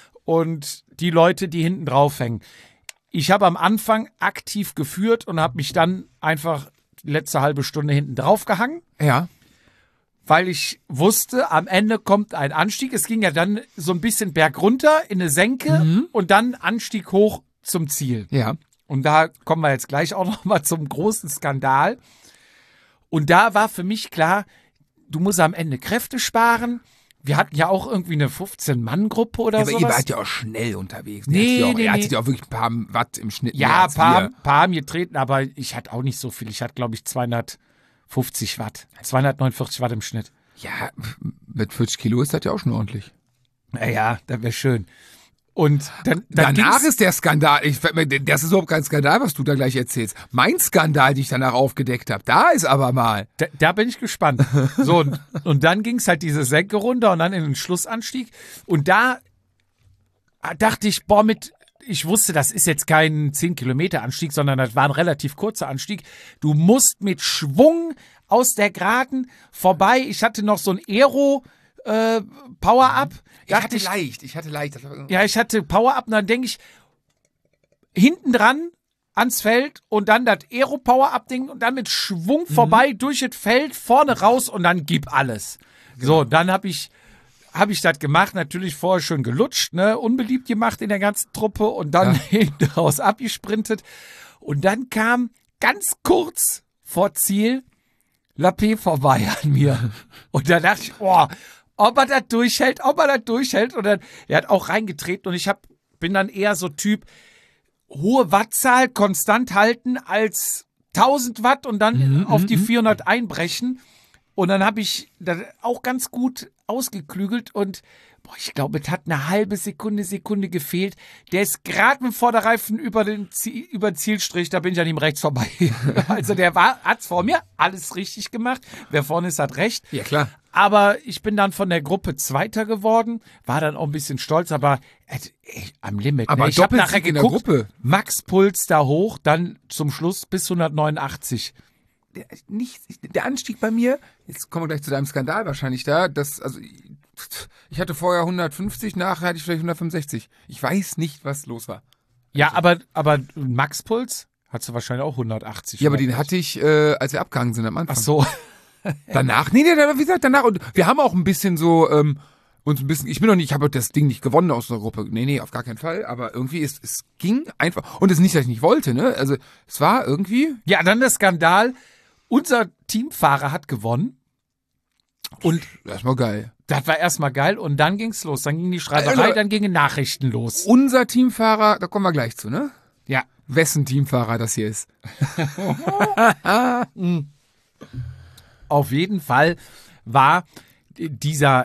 [SPEAKER 3] und die Leute, die hinten drauf hängen. Ich habe am Anfang aktiv geführt und habe mich dann einfach die letzte halbe Stunde hinten drauf gehangen,
[SPEAKER 2] Ja.
[SPEAKER 3] weil ich wusste, am Ende kommt ein Anstieg. Es ging ja dann so ein bisschen bergunter in eine Senke und dann Anstieg hoch zum Ziel.
[SPEAKER 2] Ja.
[SPEAKER 3] Und da kommen wir jetzt gleich auch noch mal zum großen Skandal. Und da war für mich klar, du musst am Ende Kräfte sparen. Wir hatten ja auch irgendwie eine 15-Mann-Gruppe oder
[SPEAKER 2] Aber
[SPEAKER 3] sowas.
[SPEAKER 2] ihr wart ja auch schnell unterwegs.
[SPEAKER 3] Nee,
[SPEAKER 2] Er
[SPEAKER 3] nee.
[SPEAKER 2] hat ja auch wirklich ein paar Watt im Schnitt. mehr
[SPEAKER 3] Ja,
[SPEAKER 2] als
[SPEAKER 3] paar
[SPEAKER 2] wir.
[SPEAKER 3] haben getreten, aber ich hatte auch nicht so viel. Ich hatte, glaube ich, 250 Watt. 249 Watt im Schnitt.
[SPEAKER 2] Ja, mit 40 Kilo ist das ja auch schon ordentlich.
[SPEAKER 3] Naja, das wäre schön. Und dann
[SPEAKER 2] Danach
[SPEAKER 3] ging's-
[SPEAKER 2] ist der Skandal, das ist überhaupt kein Skandal, was du da gleich erzählst. Mein Skandal, den ich danach aufgedeckt habe, da ist aber mal.
[SPEAKER 3] Da bin ich gespannt. So, und dann ging es halt diese Senke runter und dann in den Schlussanstieg. Und da dachte ich, ich wusste, das ist jetzt kein 10-Kilometer-Anstieg, sondern das war ein relativ kurzer Anstieg. Du musst mit Schwung aus der Geraden vorbei. Ich hatte noch so ein Power-Up.
[SPEAKER 2] Ich hatte leicht. Das war,
[SPEAKER 3] Ja, ich hatte Power-Up und dann denke ich, hinten dran ans Feld und dann das Aero-Power-Up-Ding und dann mit Schwung vorbei durch das Feld, vorne raus und dann gib alles. So, dann habe ich habe ich das gemacht, natürlich vorher schön gelutscht, ne, unbeliebt gemacht in der ganzen Truppe und dann hinten raus abgesprintet. Und dann kam ganz kurz vor Ziel Lapé vorbei an mir. Und da dachte ich, ob er das durchhält. Und dann, er hat auch reingetreten und bin dann eher so Typ, hohe Wattzahl konstant halten als 1000 Watt und dann auf die 400 einbrechen. Und dann habe ich das auch ganz gut ausgeklügelt und ich glaube, es hat eine halbe Sekunde gefehlt. Der ist gerade mit dem Vorderreifen über den Zielstrich, da bin ich an ihm rechts vorbei. Also der hat's vor mir alles richtig gemacht. Wer vorne ist, hat recht.
[SPEAKER 2] Ja, klar.
[SPEAKER 3] Aber ich bin dann von der Gruppe Zweiter geworden, war dann auch ein bisschen stolz, aber am Limit.
[SPEAKER 2] Aber
[SPEAKER 3] ich habe nachher
[SPEAKER 2] in der
[SPEAKER 3] geguckt,
[SPEAKER 2] Gruppe.
[SPEAKER 3] Max Puls da hoch, dann zum Schluss bis 189.
[SPEAKER 2] Der Anstieg bei mir, jetzt kommen wir gleich zu deinem Skandal wahrscheinlich da, ich hatte vorher 150, nachher hatte ich vielleicht 165. Ich weiß nicht, was los war.
[SPEAKER 3] Ja, aber Max Puls hast du wahrscheinlich auch 180.
[SPEAKER 2] Ja, aber den hatte ich, als wir abgegangen sind am Anfang.
[SPEAKER 3] Ach so.
[SPEAKER 2] Danach? Nee, wie gesagt, danach. Und wir haben auch ein bisschen so, uns ein bisschen, ich habe das Ding nicht gewonnen aus der Gruppe. Nee, auf gar keinen Fall. Aber irgendwie, es ging einfach. Und es ist nicht, dass ich nicht wollte, ne? Also, es war irgendwie.
[SPEAKER 3] Ja, dann der Skandal. Unser Teamfahrer hat gewonnen. Und
[SPEAKER 2] das war geil.
[SPEAKER 3] das war erstmal geil. Und dann ging's los. Dann ging die Schreiberei, dann gingen Nachrichten los.
[SPEAKER 2] Unser Teamfahrer, da kommen wir gleich zu, ne?
[SPEAKER 3] Ja.
[SPEAKER 2] Wessen Teamfahrer das hier ist.
[SPEAKER 3] Auf jeden Fall war dieser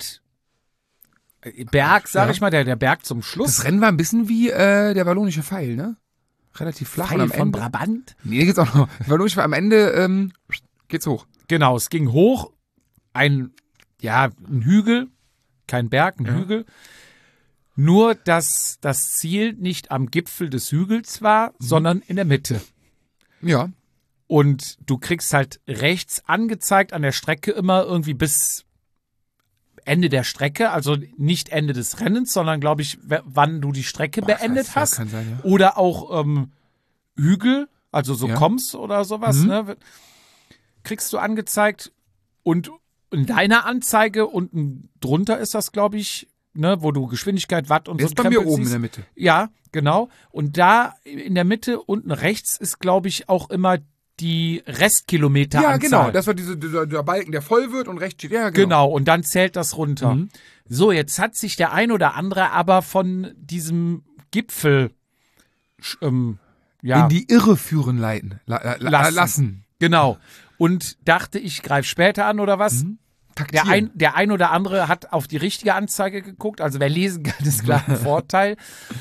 [SPEAKER 3] Endberg, sag ich mal, der Berg zum Schluss.
[SPEAKER 2] Das Rennen war ein bisschen wie der wallonische Pfeil, ne? Relativ flach.
[SPEAKER 3] Pfeil
[SPEAKER 2] und am
[SPEAKER 3] von
[SPEAKER 2] Ende,
[SPEAKER 3] Brabant.
[SPEAKER 2] Nee, da geht's auch noch. Der wallonische Pfeil, am Ende geht's hoch.
[SPEAKER 3] Genau, es ging hoch. Ein Hügel, kein Berg, ein Hügel. Nur, dass das Ziel nicht am Gipfel des Hügels war, sondern in der Mitte.
[SPEAKER 2] Ja.
[SPEAKER 3] Und du kriegst halt rechts angezeigt an der Strecke immer irgendwie bis Ende der Strecke, also nicht Ende des Rennens, sondern glaube ich, wann du die Strecke beendet hast.
[SPEAKER 2] Kann sein, ja.
[SPEAKER 3] Oder auch Hügel, also so kommst oder sowas, ne? Kriegst du angezeigt und in deiner Anzeige unten drunter ist das, glaube ich, ne, wo du Geschwindigkeit, Watt und
[SPEAKER 2] Der
[SPEAKER 3] so
[SPEAKER 2] ist bei mir
[SPEAKER 3] Krempel
[SPEAKER 2] oben
[SPEAKER 3] siehst.
[SPEAKER 2] in der Mitte.
[SPEAKER 3] Ja, genau. Und da in der Mitte unten rechts ist, glaube ich, auch immer die Restkilometeranzahl.
[SPEAKER 2] Ja, genau. Das war dieser Balken, der voll wird und rechts steht. Ja,
[SPEAKER 3] Genau, und dann zählt das runter. So, jetzt hat sich der ein oder andere aber von diesem Gipfel
[SPEAKER 2] In die Irre führen lassen.
[SPEAKER 3] Genau. Und dachte, ich greife später an oder was? Der ein oder andere hat auf die richtige Anzeige geguckt. Also wer lesen kann, ist klar ein Vorteil.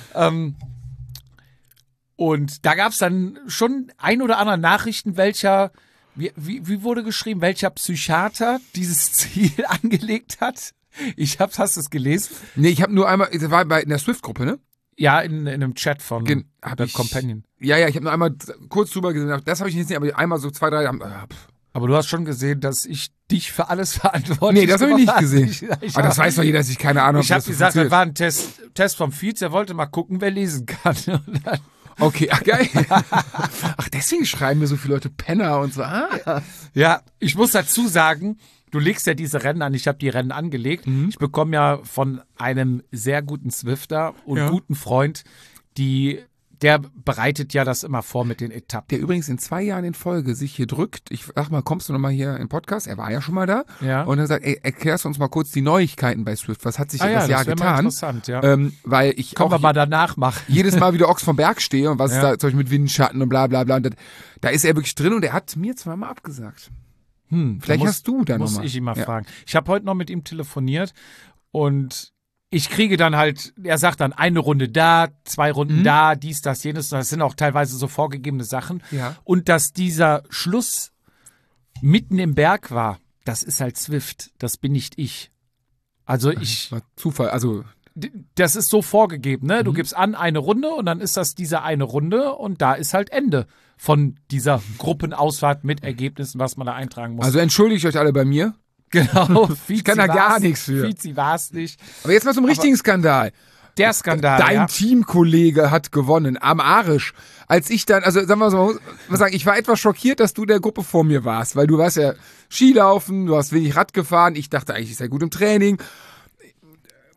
[SPEAKER 3] Und da gab es dann schon ein oder andere Nachrichten, wie wurde geschrieben, welcher Psychiater dieses Ziel angelegt hat. Hast du es gelesen?
[SPEAKER 2] Nee, ich habe nur einmal, das war in der Swift-Gruppe, ne?
[SPEAKER 3] Ja, in einem Chat von der Companion.
[SPEAKER 2] Ja, ich habe nur einmal kurz drüber gesehen, das habe ich nicht gesehen, aber einmal so 2, 3
[SPEAKER 3] Aber du hast schon gesehen, dass ich dich für alles verantwortlich
[SPEAKER 2] Nee, das habe ich nicht gesehen.
[SPEAKER 3] Aber
[SPEAKER 2] das weiß doch jeder, dass ich keine Ahnung habe.
[SPEAKER 3] Ich habe gesagt, das war ein Test vom Fietz, er wollte mal gucken, wer lesen kann.
[SPEAKER 2] Okay, geil. Ach, deswegen schreiben mir so viele Leute Penner und so.
[SPEAKER 3] Ja, ich muss dazu sagen, du legst ja diese Rennen an, ich habe die Rennen angelegt. Ich bekomme ja von einem sehr guten Swifter und guten Freund, der bereitet ja das immer vor mit den Etappen.
[SPEAKER 2] Der übrigens in 2 Jahren in Folge sich hier drückt. Ich sag mal, kommst du nochmal hier im Podcast? Er war ja schon mal da.
[SPEAKER 3] Ja.
[SPEAKER 2] Und er sagt, erklärst du uns mal kurz die Neuigkeiten bei Swift. Was hat sich das Jahr
[SPEAKER 3] das wäre mal
[SPEAKER 2] getan?
[SPEAKER 3] interessant, ja.
[SPEAKER 2] Weil ich
[SPEAKER 3] Können wir mal danach machen.
[SPEAKER 2] jedes Mal wieder Ochs vom Berg stehe und was ist da zum Beispiel mit Windschatten und bla bla bla. Und da ist er wirklich drin und er hat mir 2-mal abgesagt. Vielleicht hast du da nochmal.
[SPEAKER 3] Muss ich ihn mal fragen. Ich habe heute noch mit ihm telefoniert und ich kriege dann halt, er sagt dann 1 Runde da, 2 Runden da, dies, das, jenes. Das sind auch teilweise so vorgegebene Sachen.
[SPEAKER 2] Ja.
[SPEAKER 3] Und dass dieser Schluss mitten im Berg war, das ist halt Zwift. Das bin nicht ich. Also
[SPEAKER 2] Das war Zufall, also
[SPEAKER 3] das ist so vorgegeben, ne? Du gibst an 1 Runde und dann ist das diese 1 Runde und da ist halt Ende von dieser Gruppenausfahrt mit Ergebnissen, was man da eintragen muss.
[SPEAKER 2] Also entschuldigt euch alle bei mir.
[SPEAKER 3] Genau.
[SPEAKER 2] Ich kann da gar nichts für.
[SPEAKER 3] Fizi war es nicht.
[SPEAKER 2] Aber jetzt mal zum richtigen Skandal.
[SPEAKER 3] Der Skandal,
[SPEAKER 2] Dein Teamkollege hat gewonnen, am Arsch. Als ich dann, also sagen wir mal, muss sagen, ich war etwas schockiert, dass du der Gruppe vor mir warst, weil du warst ja Skilaufen, du hast wenig Rad gefahren, ich dachte eigentlich, ist ja gut im Training.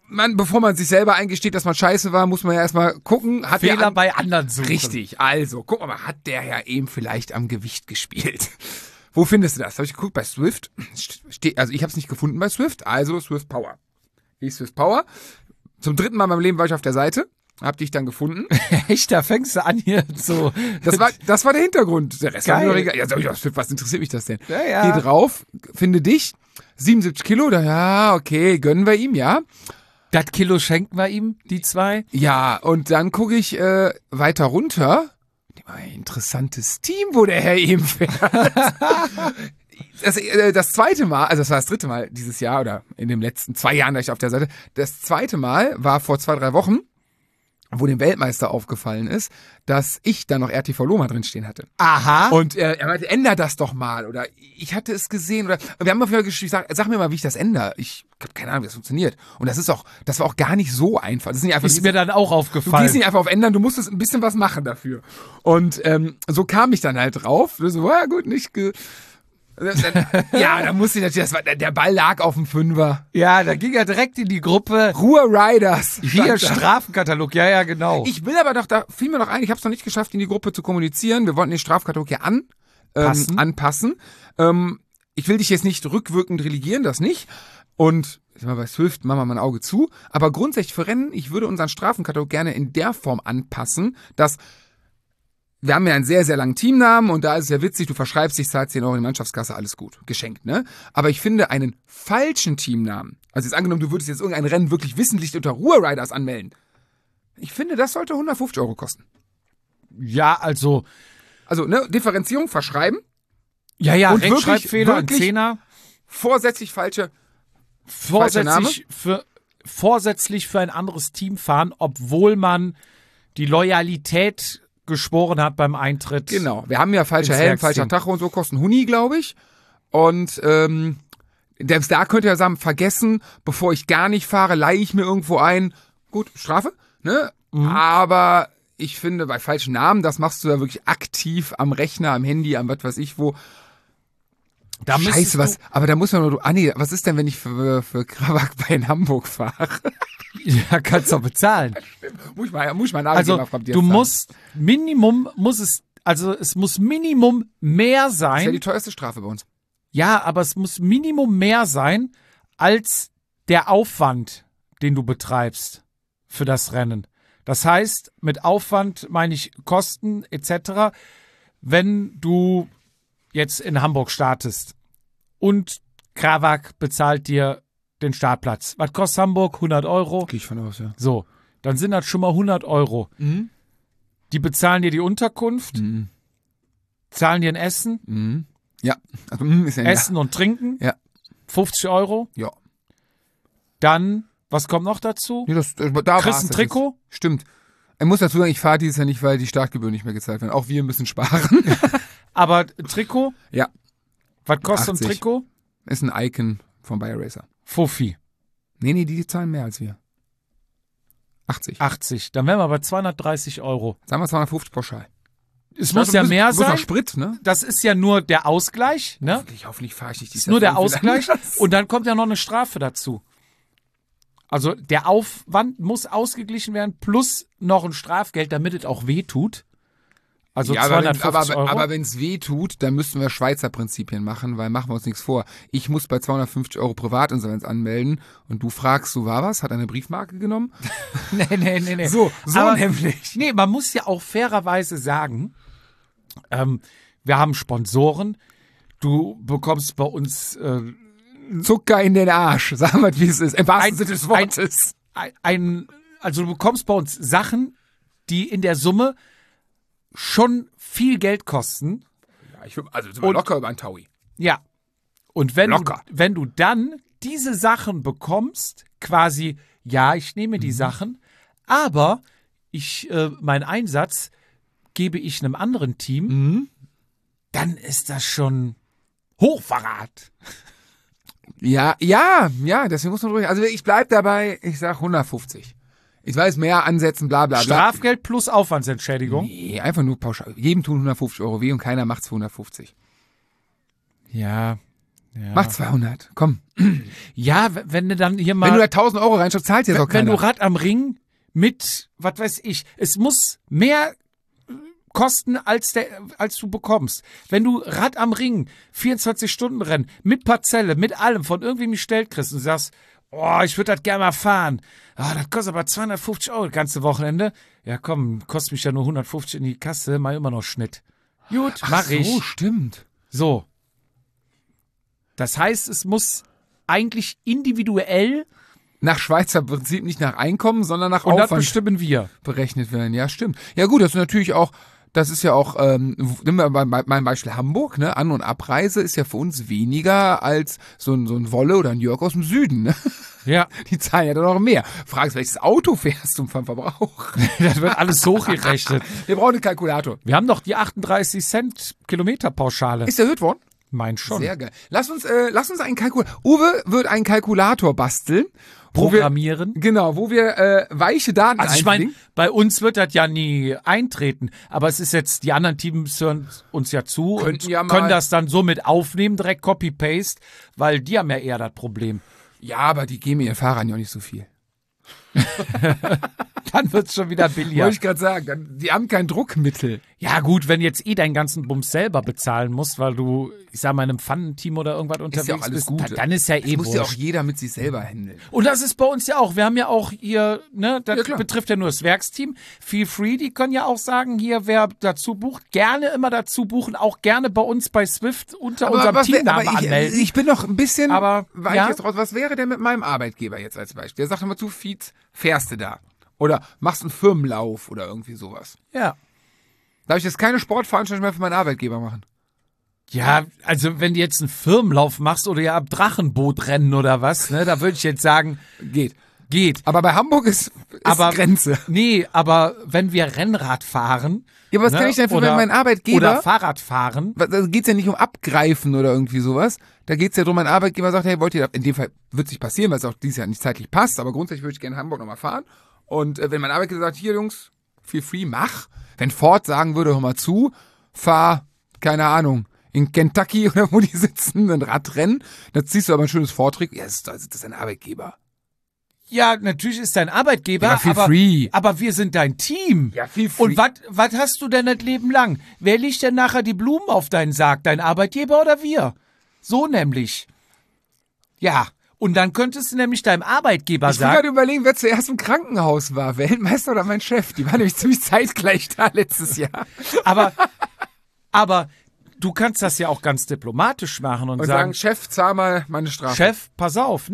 [SPEAKER 2] bevor man sich selber eingesteht, dass man scheiße war, muss man ja erstmal gucken. Hat
[SPEAKER 3] Fehler bei anderen suchen.
[SPEAKER 2] Richtig, also, guck mal, hat der ja eben vielleicht am Gewicht gespielt. Wo findest du das? Habe ich geguckt, bei Swift. Also ich habe es nicht gefunden bei Swift, also Swift Power. Wie ist Swift Power? Zum 3. Mal in meinem Leben war ich auf der Seite, hab dich dann gefunden.
[SPEAKER 3] Echt, da fängst du an hier so.
[SPEAKER 2] Das war der Hintergrund. Der Rest war
[SPEAKER 3] Geil.
[SPEAKER 2] mir doch egal. Ja, sag ich, Swift, was interessiert mich das denn?
[SPEAKER 3] Ja.
[SPEAKER 2] Geh drauf, finde dich, 77 Kilo, ja, okay, gönnen wir ihm, ja.
[SPEAKER 3] Das Kilo schenken wir ihm, die 2.
[SPEAKER 2] Ja, und dann gucke ich weiter runter. Interessantes Team, wo der Herr eben fährt. Das zweite Mal, also das war das 3. Mal dieses Jahr oder in den letzten 2 Jahren, da ich auf der Seite. Das 2. Mal war vor 2-3 Wochen, wo dem Weltmeister aufgefallen ist, dass ich da noch RTV Loma drinstehen hatte.
[SPEAKER 3] Aha.
[SPEAKER 2] Und er meinte, änder das doch mal. Oder ich hatte es gesehen. Oder wir haben auf jeden Fall geschrieben, sag mir mal, wie ich das ändere. Ich habe keine Ahnung, wie das funktioniert. Und das war auch gar nicht so einfach. Das ist nicht einfach
[SPEAKER 3] Ist mir dann auch
[SPEAKER 2] Du
[SPEAKER 3] aufgefallen.
[SPEAKER 2] gehst nicht einfach auf ändern, du musstest ein bisschen was machen dafür. Und so kam ich dann halt drauf. So, ja gut, ja, da musste ich natürlich, der Ball lag auf dem 5er.
[SPEAKER 3] Ja, da ging er direkt in die Gruppe.
[SPEAKER 2] Ruhr Riders.
[SPEAKER 3] Hier, Strafenkatalog. Ja, genau.
[SPEAKER 2] Ich will aber doch, da fiel mir noch ein, ich habe es noch nicht geschafft, in die Gruppe zu kommunizieren. Wir wollten den Strafkatalog ja anpassen. Ich will dich jetzt nicht rückwirkend relegieren, das nicht. Und bei Swift machen wir mal ein Auge zu. Aber grundsätzlich für Rennen, ich würde unseren Strafenkatalog gerne in der Form anpassen, dass wir haben ja einen sehr, sehr langen Teamnamen und da ist es ja witzig, du verschreibst dich, zahlst 10 Euro in die Mannschaftskasse, alles gut, geschenkt, ne? Aber ich finde einen falschen Teamnamen, also jetzt angenommen, du würdest jetzt irgendein Rennen wirklich wissentlich unter Ruhr Riders anmelden, ich finde, das sollte 150 Euro kosten.
[SPEAKER 3] Ja, also,
[SPEAKER 2] ne, Differenzierung, verschreiben.
[SPEAKER 3] ja,
[SPEAKER 2] und
[SPEAKER 3] Rechtschreibfehler, ein
[SPEAKER 2] wirklich
[SPEAKER 3] 10er.
[SPEAKER 2] Vorsätzlich falscher
[SPEAKER 3] Vorsätzlich für ein anderes Team fahren, obwohl man die Loyalität geschworen hat beim Eintritt.
[SPEAKER 2] Genau, wir haben ja falscher
[SPEAKER 3] ins
[SPEAKER 2] Helm,
[SPEAKER 3] Werksteam.
[SPEAKER 2] falscher Tacho und so, kosten Huni, glaube ich. Und selbst da könnt ihr sagen, vergessen, bevor ich gar nicht fahre, leihe ich mir irgendwo ein. Gut, Strafe, ne? Aber ich finde, bei falschen Namen, das machst du ja wirklich aktiv am Rechner, am Handy, am was weiß ich wo.
[SPEAKER 3] Da
[SPEAKER 2] Scheiße, aber da muss man nur, was ist denn, wenn ich für Krawak in Hamburg fahre?
[SPEAKER 3] Ja, kannst du auch bezahlen.
[SPEAKER 2] muss ich mal
[SPEAKER 3] Also,
[SPEAKER 2] nachgeben,
[SPEAKER 3] du musst es muss Minimum mehr
[SPEAKER 2] Das ist ja
[SPEAKER 3] sein.
[SPEAKER 2] die teuerste Strafe bei uns.
[SPEAKER 3] Ja, aber es muss Minimum mehr sein als der Aufwand, den du betreibst für das Rennen. Das heißt, mit Aufwand meine ich Kosten etc., wenn du jetzt in Hamburg startest und Krawak bezahlt dir den Startplatz. Was kostet Hamburg? 100 Euro.
[SPEAKER 2] Gehe ich von aus, ja.
[SPEAKER 3] So, dann sind das schon mal 100 Euro.
[SPEAKER 2] Mhm.
[SPEAKER 3] Die bezahlen dir die Unterkunft, zahlen dir ein Essen,
[SPEAKER 2] Ja, also ist ja
[SPEAKER 3] Essen und Trinken,
[SPEAKER 2] Ja.
[SPEAKER 3] 50 Euro.
[SPEAKER 2] Ja.
[SPEAKER 3] Dann, was kommt noch dazu?
[SPEAKER 2] Nee, da
[SPEAKER 3] Kriegst
[SPEAKER 2] war's
[SPEAKER 3] ein
[SPEAKER 2] das
[SPEAKER 3] Trikot?
[SPEAKER 2] jetzt. Stimmt. Ich muss dazu sagen, ich fahre dieses Jahr nicht, weil die Startgebühren nicht mehr gezahlt werden. Auch wir müssen sparen.
[SPEAKER 3] Aber ein Trikot?
[SPEAKER 2] Ja.
[SPEAKER 3] Was kostet
[SPEAKER 2] 80.
[SPEAKER 3] ein Trikot?
[SPEAKER 2] Ist ein Icon von BioRacer.
[SPEAKER 3] Fuffi.
[SPEAKER 2] Nee, die zahlen mehr als wir. 80.
[SPEAKER 3] 80. Dann wären wir bei 230 Euro.
[SPEAKER 2] Sagen wir 250 pauschal.
[SPEAKER 3] Es muss ja mehr
[SPEAKER 2] Muss noch
[SPEAKER 3] sein.
[SPEAKER 2] Sprit, ne?
[SPEAKER 3] Das ist ja nur der Ausgleich, ne?
[SPEAKER 2] Hoffentlich fahre ich nicht
[SPEAKER 3] Ist nur der Ausgleich. Und dann kommt ja noch eine Strafe dazu. Also der Aufwand muss ausgeglichen werden, plus noch ein Strafgeld, damit es auch weh tut. Also
[SPEAKER 2] Ja,
[SPEAKER 3] 250 Euro.
[SPEAKER 2] aber wenn es weh tut, dann müssten wir Schweizer Prinzipien machen, weil machen wir uns nichts vor. Ich muss bei 250 Euro Privatinsolvenz anmelden und du fragst, so war was? Hat er eine Briefmarke genommen?
[SPEAKER 3] Nee.
[SPEAKER 2] So
[SPEAKER 3] Aber-
[SPEAKER 2] nämlich.
[SPEAKER 3] Nee, man muss ja auch fairerweise sagen, wir haben Sponsoren. Du bekommst bei uns
[SPEAKER 2] Zucker in den Arsch. Sagen wir, wie es ist. Im wahrsten Sinne des Wortes.
[SPEAKER 3] also du bekommst bei uns Sachen, die in der Summe schon viel Geld kosten.
[SPEAKER 2] Also sind wir locker über ein Taui.
[SPEAKER 3] Ja. Und wenn
[SPEAKER 2] Locker.
[SPEAKER 3] du dann diese Sachen bekommst, quasi, ja, ich nehme die Sachen, aber meinen Einsatz gebe ich einem anderen Team, dann ist das schon Hochverrat.
[SPEAKER 2] Ja, deswegen muss man drüber. Also ich bleib dabei, ich sag 150. Ich weiß, mehr ansetzen, bla bla bla.
[SPEAKER 3] Strafgeld plus Aufwandsentschädigung.
[SPEAKER 2] Nee, einfach nur pauschal. Jedem tun 150 Euro weh und keiner macht's für 150.
[SPEAKER 3] Ja. Ja.
[SPEAKER 2] Mach 200, komm.
[SPEAKER 3] Ja, wenn du dann hier mal...
[SPEAKER 2] Wenn du da 1.000 Euro reinschreibst, zahlt dir doch
[SPEAKER 3] Wenn
[SPEAKER 2] keiner.
[SPEAKER 3] du Rad am Ring mit, was weiß ich, es muss mehr kosten, als du bekommst. Wenn du Rad am Ring, 24-Stunden-Rennen, mit Parzelle, mit allem, von irgendwie gestellt kriegst und sagst, oh, ich würde das gerne mal fahren. Ah, das kostet aber 250 Euro das ganze Wochenende. Ja komm, kostet mich ja nur 150 in die Kasse, mal immer noch Schnitt. Gut, mach ich.
[SPEAKER 2] So, stimmt.
[SPEAKER 3] So. Das heißt, es muss eigentlich individuell
[SPEAKER 2] Nach Schweizer Prinzip nicht nach Einkommen, sondern nach
[SPEAKER 3] und das
[SPEAKER 2] Aufwand
[SPEAKER 3] bestimmen wir.
[SPEAKER 2] berechnet werden. Ja, stimmt. Ja gut, das ist natürlich auch, das ist ja auch, nehmen wir mal mein Beispiel Hamburg, ne? An- und Abreise ist ja für uns weniger als so ein Wolle oder ein Jörg aus dem Süden, ne?
[SPEAKER 3] Ja,
[SPEAKER 2] Die zahlen ja dann noch mehr. Fragst, welches Auto fährst du vom Verbrauch?
[SPEAKER 3] das wird alles hochgerechnet.
[SPEAKER 2] Wir brauchen einen Kalkulator.
[SPEAKER 3] Wir haben doch die 38 Cent Kilometerpauschale.
[SPEAKER 2] Ist erhöht worden?
[SPEAKER 3] Mein schon.
[SPEAKER 2] Sehr geil. Lass uns einen Kalkulator. Uwe wird einen Kalkulator basteln.
[SPEAKER 3] Programmieren.
[SPEAKER 2] Wo wir weiche Daten
[SPEAKER 3] Also ich meine,
[SPEAKER 2] einpflegen.
[SPEAKER 3] bei uns wird das ja nie eintreten, aber es ist jetzt, die anderen Teams hören uns ja zu
[SPEAKER 2] Könnten
[SPEAKER 3] und
[SPEAKER 2] ja mal-
[SPEAKER 3] können das dann so mit aufnehmen, direkt Copy-Paste, weil die haben ja eher das Problem.
[SPEAKER 2] Ja, aber die geben ihren Fahrern ja auch nicht so viel.
[SPEAKER 3] Dann wird's schon wieder billiger.
[SPEAKER 2] Wollte ich gerade sagen. Die haben kein Druckmittel.
[SPEAKER 3] Ja gut, wenn jetzt deinen ganzen Bums selber bezahlen musst, weil du, ich sag mal, in einem Pfannenteam oder irgendwas unterwegs
[SPEAKER 2] ja auch alles
[SPEAKER 3] bist,
[SPEAKER 2] Gute.
[SPEAKER 3] dann ist ja
[SPEAKER 2] Das
[SPEAKER 3] eh
[SPEAKER 2] muss ja auch
[SPEAKER 3] wurscht.
[SPEAKER 2] jeder mit sich selber handeln.
[SPEAKER 3] Und das ist bei uns ja auch. Wir haben ja auch hier, ne, das
[SPEAKER 2] Ja, klar.
[SPEAKER 3] betrifft ja nur das Werksteam. Feel free, die können ja auch sagen, hier, wer dazu bucht, gerne immer dazu buchen, auch gerne bei uns bei Swift unter unserem Teamnamen anmelden.
[SPEAKER 2] ich bin noch ein bisschen
[SPEAKER 3] Aber,
[SPEAKER 2] weit
[SPEAKER 3] ja.
[SPEAKER 2] jetzt raus. Was wäre denn mit meinem Arbeitgeber jetzt als Beispiel? Der sagt immer zu, Fietz, fährst du da? Oder machst einen Firmenlauf oder irgendwie sowas.
[SPEAKER 3] Ja.
[SPEAKER 2] Darf ich jetzt keine Sportveranstaltung mehr für meinen Arbeitgeber machen?
[SPEAKER 3] Ja, also wenn du jetzt einen Firmenlauf machst oder ja ab Drachenboot rennen oder was, ne, da würde ich jetzt sagen, geht.
[SPEAKER 2] Aber bei Hamburg ist
[SPEAKER 3] Aber
[SPEAKER 2] Grenze.
[SPEAKER 3] Nee, aber wenn wir Rennrad fahren,
[SPEAKER 2] Ja, aber was
[SPEAKER 3] ne,
[SPEAKER 2] kann ich denn für
[SPEAKER 3] oder-
[SPEAKER 2] meinen Arbeitgeber?
[SPEAKER 3] oder Fahrrad fahren,
[SPEAKER 2] Da geht's ja nicht um Abgreifen oder irgendwie sowas. Da geht's ja darum, mein Arbeitgeber sagt, hey, wollt ihr, in dem Fall wird es nicht passieren, weil es auch dieses Jahr nicht zeitlich passt, aber grundsätzlich würde ich gerne in Hamburg nochmal fahren. Und wenn mein Arbeitgeber sagt, hier Jungs, feel free, mach. Wenn Ford sagen würde, hör mal zu, fahr, keine Ahnung, in Kentucky oder wo die sitzen, ein Radrennen, dann ziehst du aber ein schönes Vorträg. Ja, das ist ein Arbeitgeber.
[SPEAKER 3] ja, natürlich ist dein Arbeitgeber,
[SPEAKER 2] Ja, aber feel free.
[SPEAKER 3] aber wir sind dein Team.
[SPEAKER 2] Ja, feel free.
[SPEAKER 3] Und was hast du denn das Leben lang? Wer legt denn nachher die Blumen auf deinen Sarg, dein Arbeitgeber oder wir? So nämlich. Ja, und dann könntest du nämlich deinem Arbeitgeber
[SPEAKER 2] Ich will
[SPEAKER 3] sagen,
[SPEAKER 2] gerade überlegen, wer zuerst im Krankenhaus war, Weltmeister oder mein Chef. Die waren nämlich ziemlich zeitgleich da letztes Jahr.
[SPEAKER 3] aber du kannst das ja auch ganz diplomatisch machen und
[SPEAKER 2] Und sagen, Chef, zahl mal meine Strafe.
[SPEAKER 3] Chef, pass auf,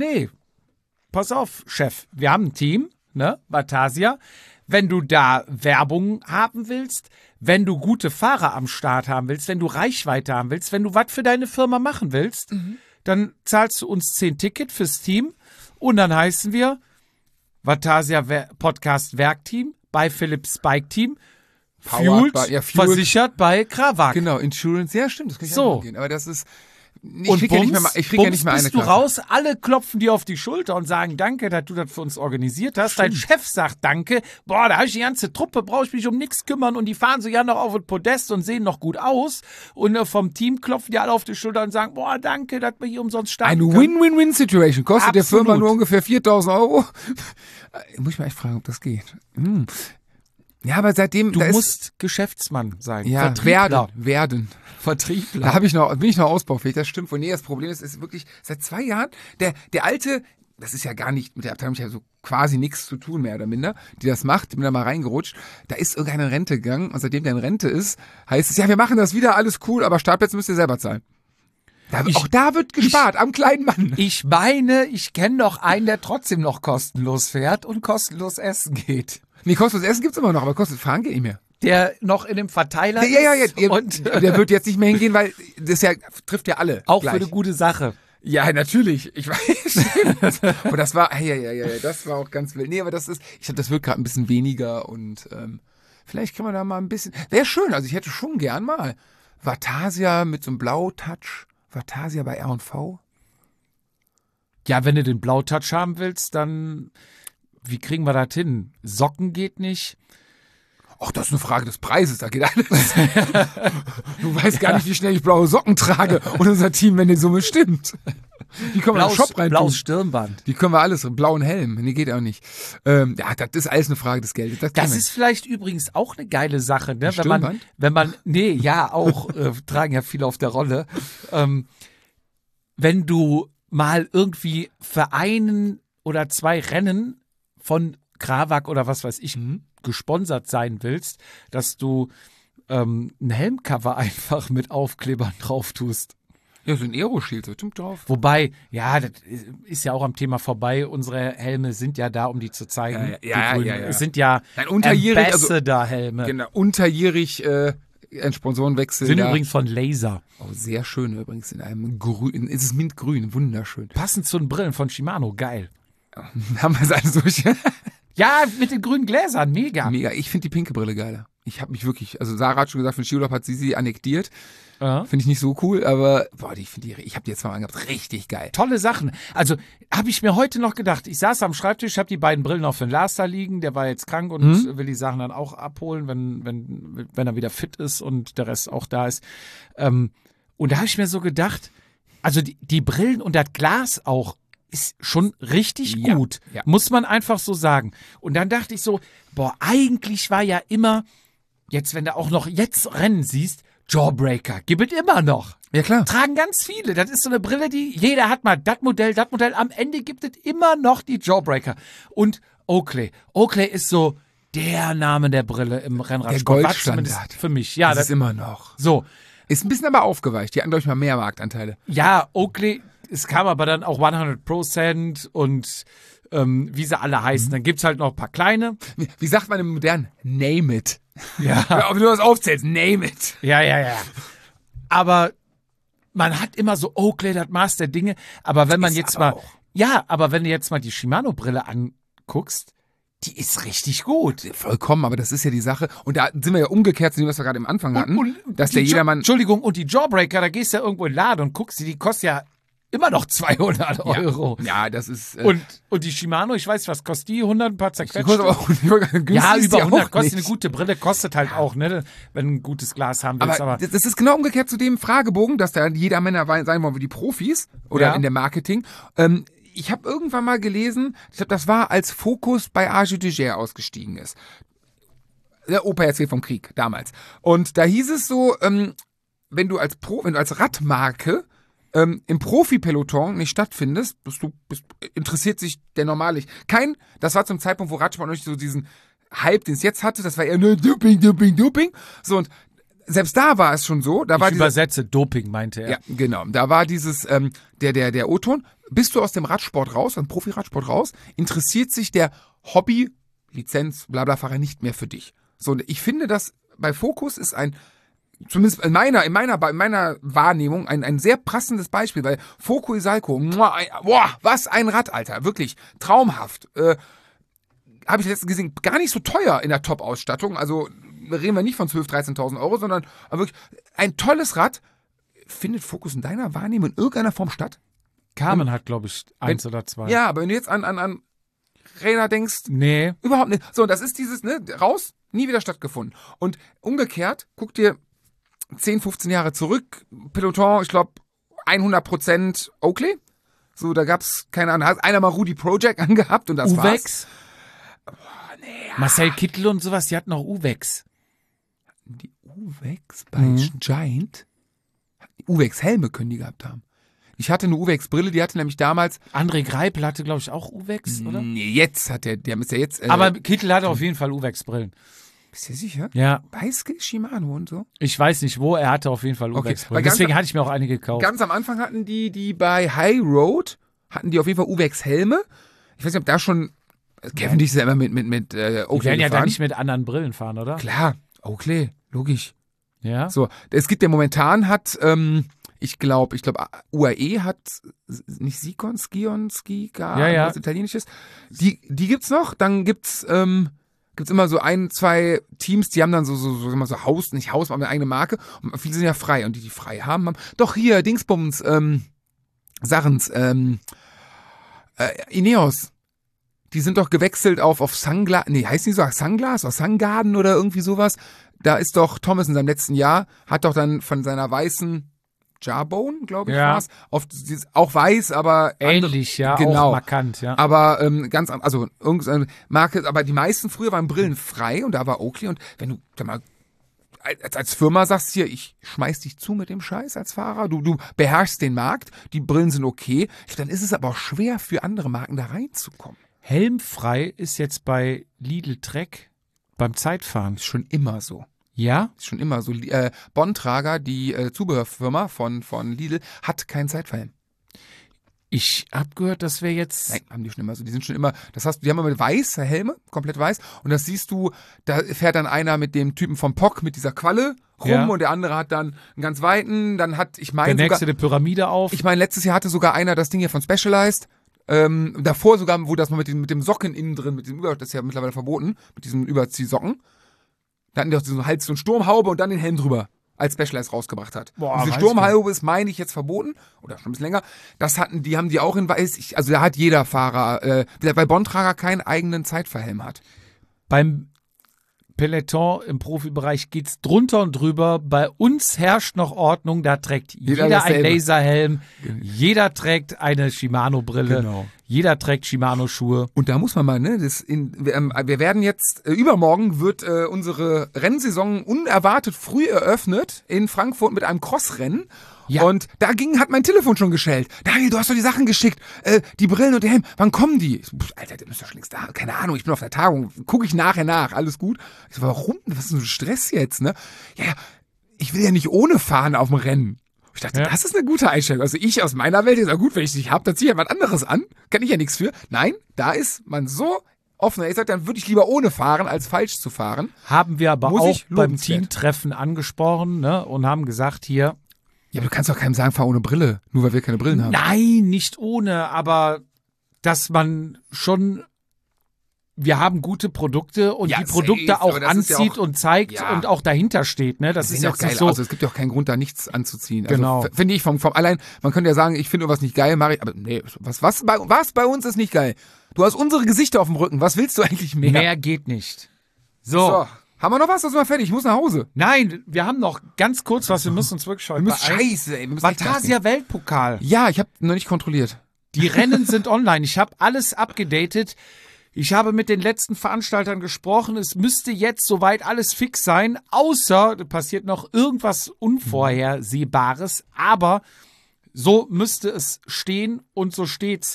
[SPEAKER 3] Chef, wir haben ein Team, ne, Batasia. Wenn du da Werbung haben willst, wenn du gute Fahrer am Start haben willst, wenn du Reichweite haben willst, wenn du was für deine Firma machen willst, dann zahlst du uns 10 Ticket fürs Team und dann heißen wir Batasia Podcast Werkteam bei Philips Bike Team,
[SPEAKER 2] Powered
[SPEAKER 3] Fueled,
[SPEAKER 2] by- ja, Fueled.
[SPEAKER 3] versichert bei Krawak.
[SPEAKER 2] Genau, Insurance, ja stimmt, das kann ich
[SPEAKER 3] So.
[SPEAKER 2] auch gehen. Aber das ist, ich
[SPEAKER 3] Und
[SPEAKER 2] krieg ja nicht mehr, ich krieg ja nicht mehr eine
[SPEAKER 3] bist du
[SPEAKER 2] Klasse.
[SPEAKER 3] raus, alle klopfen dir auf die Schulter und sagen Danke, dass du das für uns organisiert hast. Dein Chef sagt Danke. Boah, da habe ich die ganze Truppe, brauche ich mich um nichts kümmern und die fahren so ja noch auf das Podest und sehen noch gut aus. Und vom Team klopfen die alle auf die Schulter und sagen, boah, danke, dass wir hier umsonst starten
[SPEAKER 2] Eine
[SPEAKER 3] können.
[SPEAKER 2] Win-Win-Win-Situation. Kostet der
[SPEAKER 3] Absolut.
[SPEAKER 2] Firma nur ungefähr 4.000 Euro. Muss ich mal echt fragen, ob das geht. Ja, aber seitdem...
[SPEAKER 3] Du
[SPEAKER 2] da ist-
[SPEAKER 3] musst Geschäftsmann sein.
[SPEAKER 2] ja,
[SPEAKER 3] Vertriebler.
[SPEAKER 2] werden.
[SPEAKER 3] Vertriebler.
[SPEAKER 2] Da bin ich noch ausbaufähig, das stimmt wohl. Nee, das Problem ist wirklich, seit 2 Jahren, der alte, das ist ja gar nicht, mit der Abteilung ja so quasi nichts zu tun, mehr oder minder, die das macht, bin da mal reingerutscht, da ist irgendeine Rente gegangen und seitdem der in Rente ist, heißt es, ja, wir machen das wieder, alles cool, aber Startplätze müsst ihr selber zahlen. Auch da wird gespart, am kleinen Mann.
[SPEAKER 3] Ich meine, ich kenne noch einen, der trotzdem noch kostenlos fährt und kostenlos essen geht.
[SPEAKER 2] Nee, kostenlos Essen gibt's immer noch, aber kostenlos Fahren geht nicht mehr.
[SPEAKER 3] Der noch in dem Verteiler
[SPEAKER 2] Ja,
[SPEAKER 3] ist. Und
[SPEAKER 2] der wird jetzt nicht mehr hingehen, weil das ja trifft ja alle.
[SPEAKER 3] auch
[SPEAKER 2] gleich.
[SPEAKER 3] für eine gute Sache.
[SPEAKER 2] Ja, natürlich. Ich weiß. Aber das war, ja, das war auch ganz wild. Nee, aber ich glaube, das wird gerade ein bisschen weniger und vielleicht kann man da mal ein bisschen. Wäre schön, also ich hätte schon gern mal Vatasia mit so einem Blau-Touch. Vatasia bei R&V.
[SPEAKER 3] Ja, wenn du den Blautouch haben willst, dann wie kriegen wir das hin? Socken geht nicht.
[SPEAKER 2] Ach, das ist eine Frage des Preises, da geht alles. Du weißt gar nicht, wie schnell ich blaue Socken trage und unser Team, wenn die Summe stimmt. Die können wir in den Shop rein
[SPEAKER 3] Blaues Stirnband.
[SPEAKER 2] Die können wir alles, einen blauen Helm, nee, geht auch nicht. Ja, das ist alles eine Frage des Geldes.
[SPEAKER 3] Das ist vielleicht übrigens auch eine geile Sache, ne?
[SPEAKER 2] Stirnband?
[SPEAKER 3] Auch, tragen ja viele auf der Rolle. Wenn du mal irgendwie für 1 oder 2 Rennen von Krawak oder was weiß ich gesponsert sein willst, dass du ein Helmcover einfach mit Aufklebern drauf tust.
[SPEAKER 2] Ja, so ein Aeroshield, so drauf.
[SPEAKER 3] Wobei, ja, das ist ja auch am Thema vorbei. Unsere Helme sind ja da, um die zu zeigen.
[SPEAKER 2] Ja.
[SPEAKER 3] Es sind ja
[SPEAKER 2] unterjährig,
[SPEAKER 3] Ambassador-Helme.
[SPEAKER 2] Genau, unterjährig ein Sponsorenwechsel.
[SPEAKER 3] Sind übrigens von Laser.
[SPEAKER 2] Oh, sehr schön übrigens, in einem grün, ist es mintgrün, wunderschön.
[SPEAKER 3] Passend zu den Brillen von Shimano, geil.
[SPEAKER 2] Haben wir es alles durch?
[SPEAKER 3] Ja, mit den grünen Gläsern, mega.
[SPEAKER 2] Mega, ich finde die pinke Brille geiler. Ich habe mich wirklich, also Sarah hat schon gesagt, für den Skiurlaub hat sie annektiert. Finde ich nicht so cool, aber boah, ich habe die jetzt mal angehabt, richtig geil.
[SPEAKER 3] Tolle Sachen. Also habe ich mir heute noch gedacht, ich saß am Schreibtisch, habe die beiden Brillen auf den Lars da liegen, der war jetzt krank und will die Sachen dann auch abholen, wenn er wieder fit ist und der Rest auch da ist. Und da habe ich mir so gedacht, also die Brillen und das Glas auch ist schon richtig gut, muss man einfach so sagen. Und dann dachte ich so, boah, eigentlich war ja immer, jetzt wenn du auch noch jetzt Rennen siehst, Jawbreaker, gibt es immer noch.
[SPEAKER 2] Ja, klar.
[SPEAKER 3] Tragen ganz viele. Das ist so eine Brille, die jeder hat mal. Das Modell. Am Ende gibt es immer noch die Jawbreaker. Und Oakley. Oakley ist so der Name der Brille im Rennradsport.
[SPEAKER 2] Der Goldstandard.
[SPEAKER 3] Für mich. Ja,
[SPEAKER 2] das ist immer noch.
[SPEAKER 3] So.
[SPEAKER 2] Ist ein bisschen aber aufgeweicht. Die hatten, glaube ich, mal mehr Marktanteile.
[SPEAKER 3] Ja, Oakley, es kam aber dann auch 100% und wie sie alle heißen. Dann gibt es halt noch ein paar kleine.
[SPEAKER 2] Wie sagt man im Modernen? Name it.
[SPEAKER 3] Ja.
[SPEAKER 2] Ob du was aufzählst, name it.
[SPEAKER 3] Ja. Aber man hat immer so Oakley, das Maß der Dinge. Aber wenn man jetzt mal, aber wenn du jetzt mal die Shimano-Brille anguckst, die ist richtig gut.
[SPEAKER 2] Vollkommen, aber das ist ja die Sache. Und da sind wir ja umgekehrt zu dem, was wir gerade am Anfang hatten. Dass der jedermann.
[SPEAKER 3] Entschuldigung, und die Jawbreaker, da gehst du ja irgendwo in den Laden und guckst, die kostet ja immer noch 200 Euro.
[SPEAKER 2] Ja, das ist.
[SPEAKER 3] Und die Shimano, ich weiß, was kostet die? 100, ein paar zerquetscht.
[SPEAKER 2] Ja,
[SPEAKER 3] über 100 kostet eine gute Brille, kostet halt auch, ne, wenn du ein gutes Glas haben willst.
[SPEAKER 2] Aber das ist genau umgekehrt zu dem Fragebogen, dass da jeder Männer sein wollen wie die Profis oder in der Marketing. Ich habe irgendwann mal gelesen, ich glaube, das war, als Focus bei Age de Gers ausgestiegen ist. Der Opa erzählt vom Krieg damals. Und da hieß es so, wenn du als Radmarke im Profi-Peloton nicht stattfindest, interessiert sich der normale. Das war zum Zeitpunkt, wo Radsport noch nicht so diesen Hype, den es jetzt hatte, das war eher nur Doping. So, und selbst da war es schon so. Ich
[SPEAKER 3] übersetze Doping, meinte er.
[SPEAKER 2] Ja, genau. Da war dieses, der O-Ton. Bist du aus dem Radsport raus, aus dem Profi-Radsport raus, interessiert sich der Hobby-Lizenz, Blablafahrer nicht mehr für dich. So, und ich finde, dass bei Focus ist zumindest in meiner Wahrnehmung ein sehr passendes Beispiel, weil Foco Isalco, was ein Rad, Alter, wirklich traumhaft. Habe ich letztens gesehen, gar nicht so teuer in der Top-Ausstattung, also reden wir nicht von 12.000, 13.000 Euro, sondern wirklich ein tolles Rad. Findet Focus in deiner Wahrnehmung in irgendeiner Form statt?
[SPEAKER 3] Carmen hat, glaube ich, 1 oder 2.
[SPEAKER 2] Ja, aber wenn du jetzt an Räder denkst,
[SPEAKER 3] nee,
[SPEAKER 2] überhaupt nicht. So, das ist dieses, raus, nie wieder stattgefunden. Und umgekehrt, guck dir 10, 15 Jahre zurück, Peloton, ich glaube 100% Oakley. So, da gab's, keine Ahnung, hat einer mal Rudy Project angehabt und das
[SPEAKER 3] Uwex.
[SPEAKER 2] War's.
[SPEAKER 3] Marcel Kittel und sowas, die hatten noch Uwex.
[SPEAKER 2] Die Uwex bei Giant? Uwex-Helme können die gehabt haben. Ich hatte eine Uwex-Brille, die hatte nämlich damals.
[SPEAKER 3] André Greipel hatte, glaube ich, auch Uwex, oder?
[SPEAKER 2] Nee, jetzt hat der ist ja jetzt.
[SPEAKER 3] Aber Kittel hatte auf jeden Fall Uwex-Brillen.
[SPEAKER 2] Bist du sicher?
[SPEAKER 3] Ja.
[SPEAKER 2] Bei Shimano und so?
[SPEAKER 3] Ich weiß nicht wo, er hatte auf jeden Fall Uwex-Brillen. Deswegen hatte ich mir auch einige gekauft.
[SPEAKER 2] Ganz am Anfang hatten die bei High Road, hatten die auf jeden Fall Uwex-Helme. Ich weiß nicht, ob da schon. Kevin, dich ist ja immer mit Oakley
[SPEAKER 3] die werden ja
[SPEAKER 2] gefahren.
[SPEAKER 3] da nicht mit anderen Brillen fahren, oder?
[SPEAKER 2] Klar, Oakley, logisch.
[SPEAKER 3] Ja.
[SPEAKER 2] So, es gibt ja momentan ich glaube, UAE hat nicht Skion, was Italienisches. Die gibt's noch. Dann gibt's immer so 1, 2 Teams, die haben dann so aber eine eigene Marke. Und viele sind ja frei. Und die frei haben. Doch hier, Dingsbums, Sarens, Ineos. die sind doch gewechselt auf Sunglass, nee, heißt nicht so Sunglass oder Sungarden oder irgendwie sowas. Da ist doch Thomas in seinem letzten Jahr, hat doch dann von seiner weißen Jawbone, glaube ich,
[SPEAKER 3] Ja.
[SPEAKER 2] war's, auch weiß, aber
[SPEAKER 3] Ähnlich, ja,
[SPEAKER 2] genau.
[SPEAKER 3] auch markant, ja.
[SPEAKER 2] Aber also irgendeine Marke, aber die meisten früher waren brillenfrei und da war Oakley und wenn du sag mal als Firma sagst hier, ich schmeiß dich zu mit dem Scheiß als Fahrer, du beherrschst den Markt, die Brillen sind okay, dann ist es aber auch schwer für andere Marken da reinzukommen.
[SPEAKER 3] Helmfrei ist jetzt bei Lidl Trek beim Zeitfahren.
[SPEAKER 2] Ist schon immer so.
[SPEAKER 3] Ja?
[SPEAKER 2] Ist schon immer so. Bontrager, die Zubehörfirma von Lidl, hat keinen Zeitverhelm.
[SPEAKER 3] Ich hab gehört, das wäre jetzt...
[SPEAKER 2] Nein, haben die schon immer so. Die sind schon immer, das heißt, die haben immer weiße Helme, komplett weiß. Und das siehst du, da fährt dann einer mit dem Typen vom POC mit dieser Qualle rum
[SPEAKER 3] Ja.
[SPEAKER 2] und der andere hat dann einen ganz weiten, dann hat, ich
[SPEAKER 3] Der
[SPEAKER 2] meine
[SPEAKER 3] nächste
[SPEAKER 2] sogar,
[SPEAKER 3] eine Pyramide auf.
[SPEAKER 2] ich meine, letztes Jahr hatte sogar einer das Ding hier von Specialized. Davor sogar, wo das mal mit dem Socken innen drin, das ist ja mittlerweile verboten, mit diesem Überziehsocken. Da hatten die auch diesen Hals- und Sturmhaube und dann den Helm drüber, als Specialized rausgebracht hat.
[SPEAKER 3] Boah,
[SPEAKER 2] Diese
[SPEAKER 3] weiß
[SPEAKER 2] Sturmhaube ist, meine ich, jetzt verboten, oder schon ein bisschen länger. Haben die auch in weiß. Also da hat jeder Fahrer, der bei Bontrager keinen eigenen Zeitverhelm hat.
[SPEAKER 3] Beim Peloton im Profibereich geht's drunter und drüber. Bei uns herrscht noch Ordnung. Da trägt jeder einen
[SPEAKER 2] dasselbe.
[SPEAKER 3] Laserhelm. Jeder trägt eine Shimano-Brille.
[SPEAKER 2] Genau.
[SPEAKER 3] Jeder trägt Shimano-Schuhe.
[SPEAKER 2] Und da muss man mal, ne, wir werden jetzt, übermorgen wird unsere Rennsaison unerwartet früh eröffnet in Frankfurt mit einem Crossrennen.
[SPEAKER 3] Ja.
[SPEAKER 2] Und da hat mein Telefon schon geschellt. Daniel, du hast doch die Sachen geschickt, die Brillen und der Helm, wann kommen die? Ich so, Alter, der müsste doch schon längst da, keine Ahnung, ich bin auf der Tagung, gucke ich nachher nach, alles gut. Ich so, warum? Was ist denn so Stress jetzt, ne? Ja, ich will ja nicht ohne fahren auf dem Rennen. Ich dachte,
[SPEAKER 3] Ja.
[SPEAKER 2] das ist eine gute Einstellung. Also ich aus meiner Welt ist ja gut, wenn ich es nicht habe, dann ziehe ich ja was anderes an. Kann ich ja nichts für. Nein, da ist man so offen. Ich sage, dann würde ich lieber ohne fahren, als falsch zu fahren.
[SPEAKER 3] Haben wir aber
[SPEAKER 2] Muss
[SPEAKER 3] auch
[SPEAKER 2] ich
[SPEAKER 3] beim
[SPEAKER 2] lobenswert.
[SPEAKER 3] Teamtreffen angesprochen, ne, und haben gesagt, hier,
[SPEAKER 2] Ja, aber du kannst doch keinem sagen, fahr ohne Brille, nur weil wir keine Brillen haben.
[SPEAKER 3] nein, nicht ohne, aber dass man schon, wir haben gute Produkte und
[SPEAKER 2] Ja,
[SPEAKER 3] die Produkte
[SPEAKER 2] safe,
[SPEAKER 3] auch
[SPEAKER 2] aber das ist ja
[SPEAKER 3] anzieht
[SPEAKER 2] auch-
[SPEAKER 3] und zeigt
[SPEAKER 2] ja.
[SPEAKER 3] und auch dahinter steht, ne? Das
[SPEAKER 2] Die
[SPEAKER 3] ist
[SPEAKER 2] sehen
[SPEAKER 3] jetzt
[SPEAKER 2] doch geil
[SPEAKER 3] nicht so.
[SPEAKER 2] aus. Es gibt ja auch keinen Grund, da nichts anzuziehen. Also,
[SPEAKER 3] Genau.
[SPEAKER 2] Finde ich vom allein, man könnte ja sagen, ich finde irgendwas nicht geil, mache ich, aber nee, was bei uns ist nicht geil? Du hast unsere Gesichter auf dem Rücken, was willst du eigentlich mehr?
[SPEAKER 3] Mehr geht nicht.
[SPEAKER 2] So, haben wir noch was? Das ist mal fertig, ich muss nach Hause.
[SPEAKER 3] Nein, wir haben noch ganz kurz was, wir müssen uns wirklich heute beeilen.
[SPEAKER 2] Scheiße, ey. Wir müssen echt nachdenken.
[SPEAKER 3] Vatasia Weltpokal.
[SPEAKER 2] Ja, ich habe noch nicht kontrolliert.
[SPEAKER 3] Die Rennen sind online. Ich habe alles abgedatet. Ich habe mit den letzten Veranstaltern gesprochen. Es müsste jetzt soweit alles fix sein, außer da passiert noch irgendwas Unvorhersehbares. Aber so müsste es stehen und so steht's.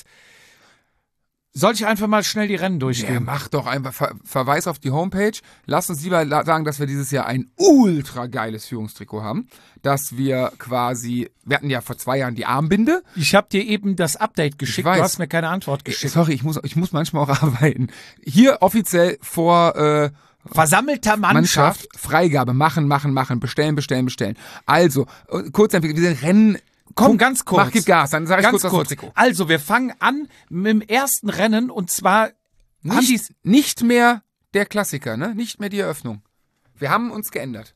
[SPEAKER 3] Soll ich einfach mal schnell die Rennen
[SPEAKER 2] Ja,
[SPEAKER 3] durchgehen?
[SPEAKER 2] mach doch einfach, Verweis auf die Homepage. Lass uns lieber sagen, dass wir dieses Jahr ein ultra geiles Führungstrikot haben. Dass wir quasi, wir hatten ja vor 2 Jahren die Armbinde.
[SPEAKER 3] Ich habe dir eben das Update geschickt.
[SPEAKER 2] weiß.
[SPEAKER 3] Du hast mir keine Antwort geschickt.
[SPEAKER 2] Sorry, ich muss manchmal auch arbeiten. Hier offiziell vor
[SPEAKER 3] Versammelter Mannschaft.
[SPEAKER 2] Freigabe, machen, bestellen. Also, Kurzempfehlung, wir Rennen.
[SPEAKER 3] Komm, ganz kurz.
[SPEAKER 2] Gib Gas, dann sag ich
[SPEAKER 3] Ganz
[SPEAKER 2] kurz
[SPEAKER 3] kurz.
[SPEAKER 2] das Trikot.
[SPEAKER 3] Also, wir fangen an mit dem ersten Rennen und zwar haben die
[SPEAKER 2] Nicht mehr der Klassiker, ne? Nicht mehr die Eröffnung. Wir haben uns geändert.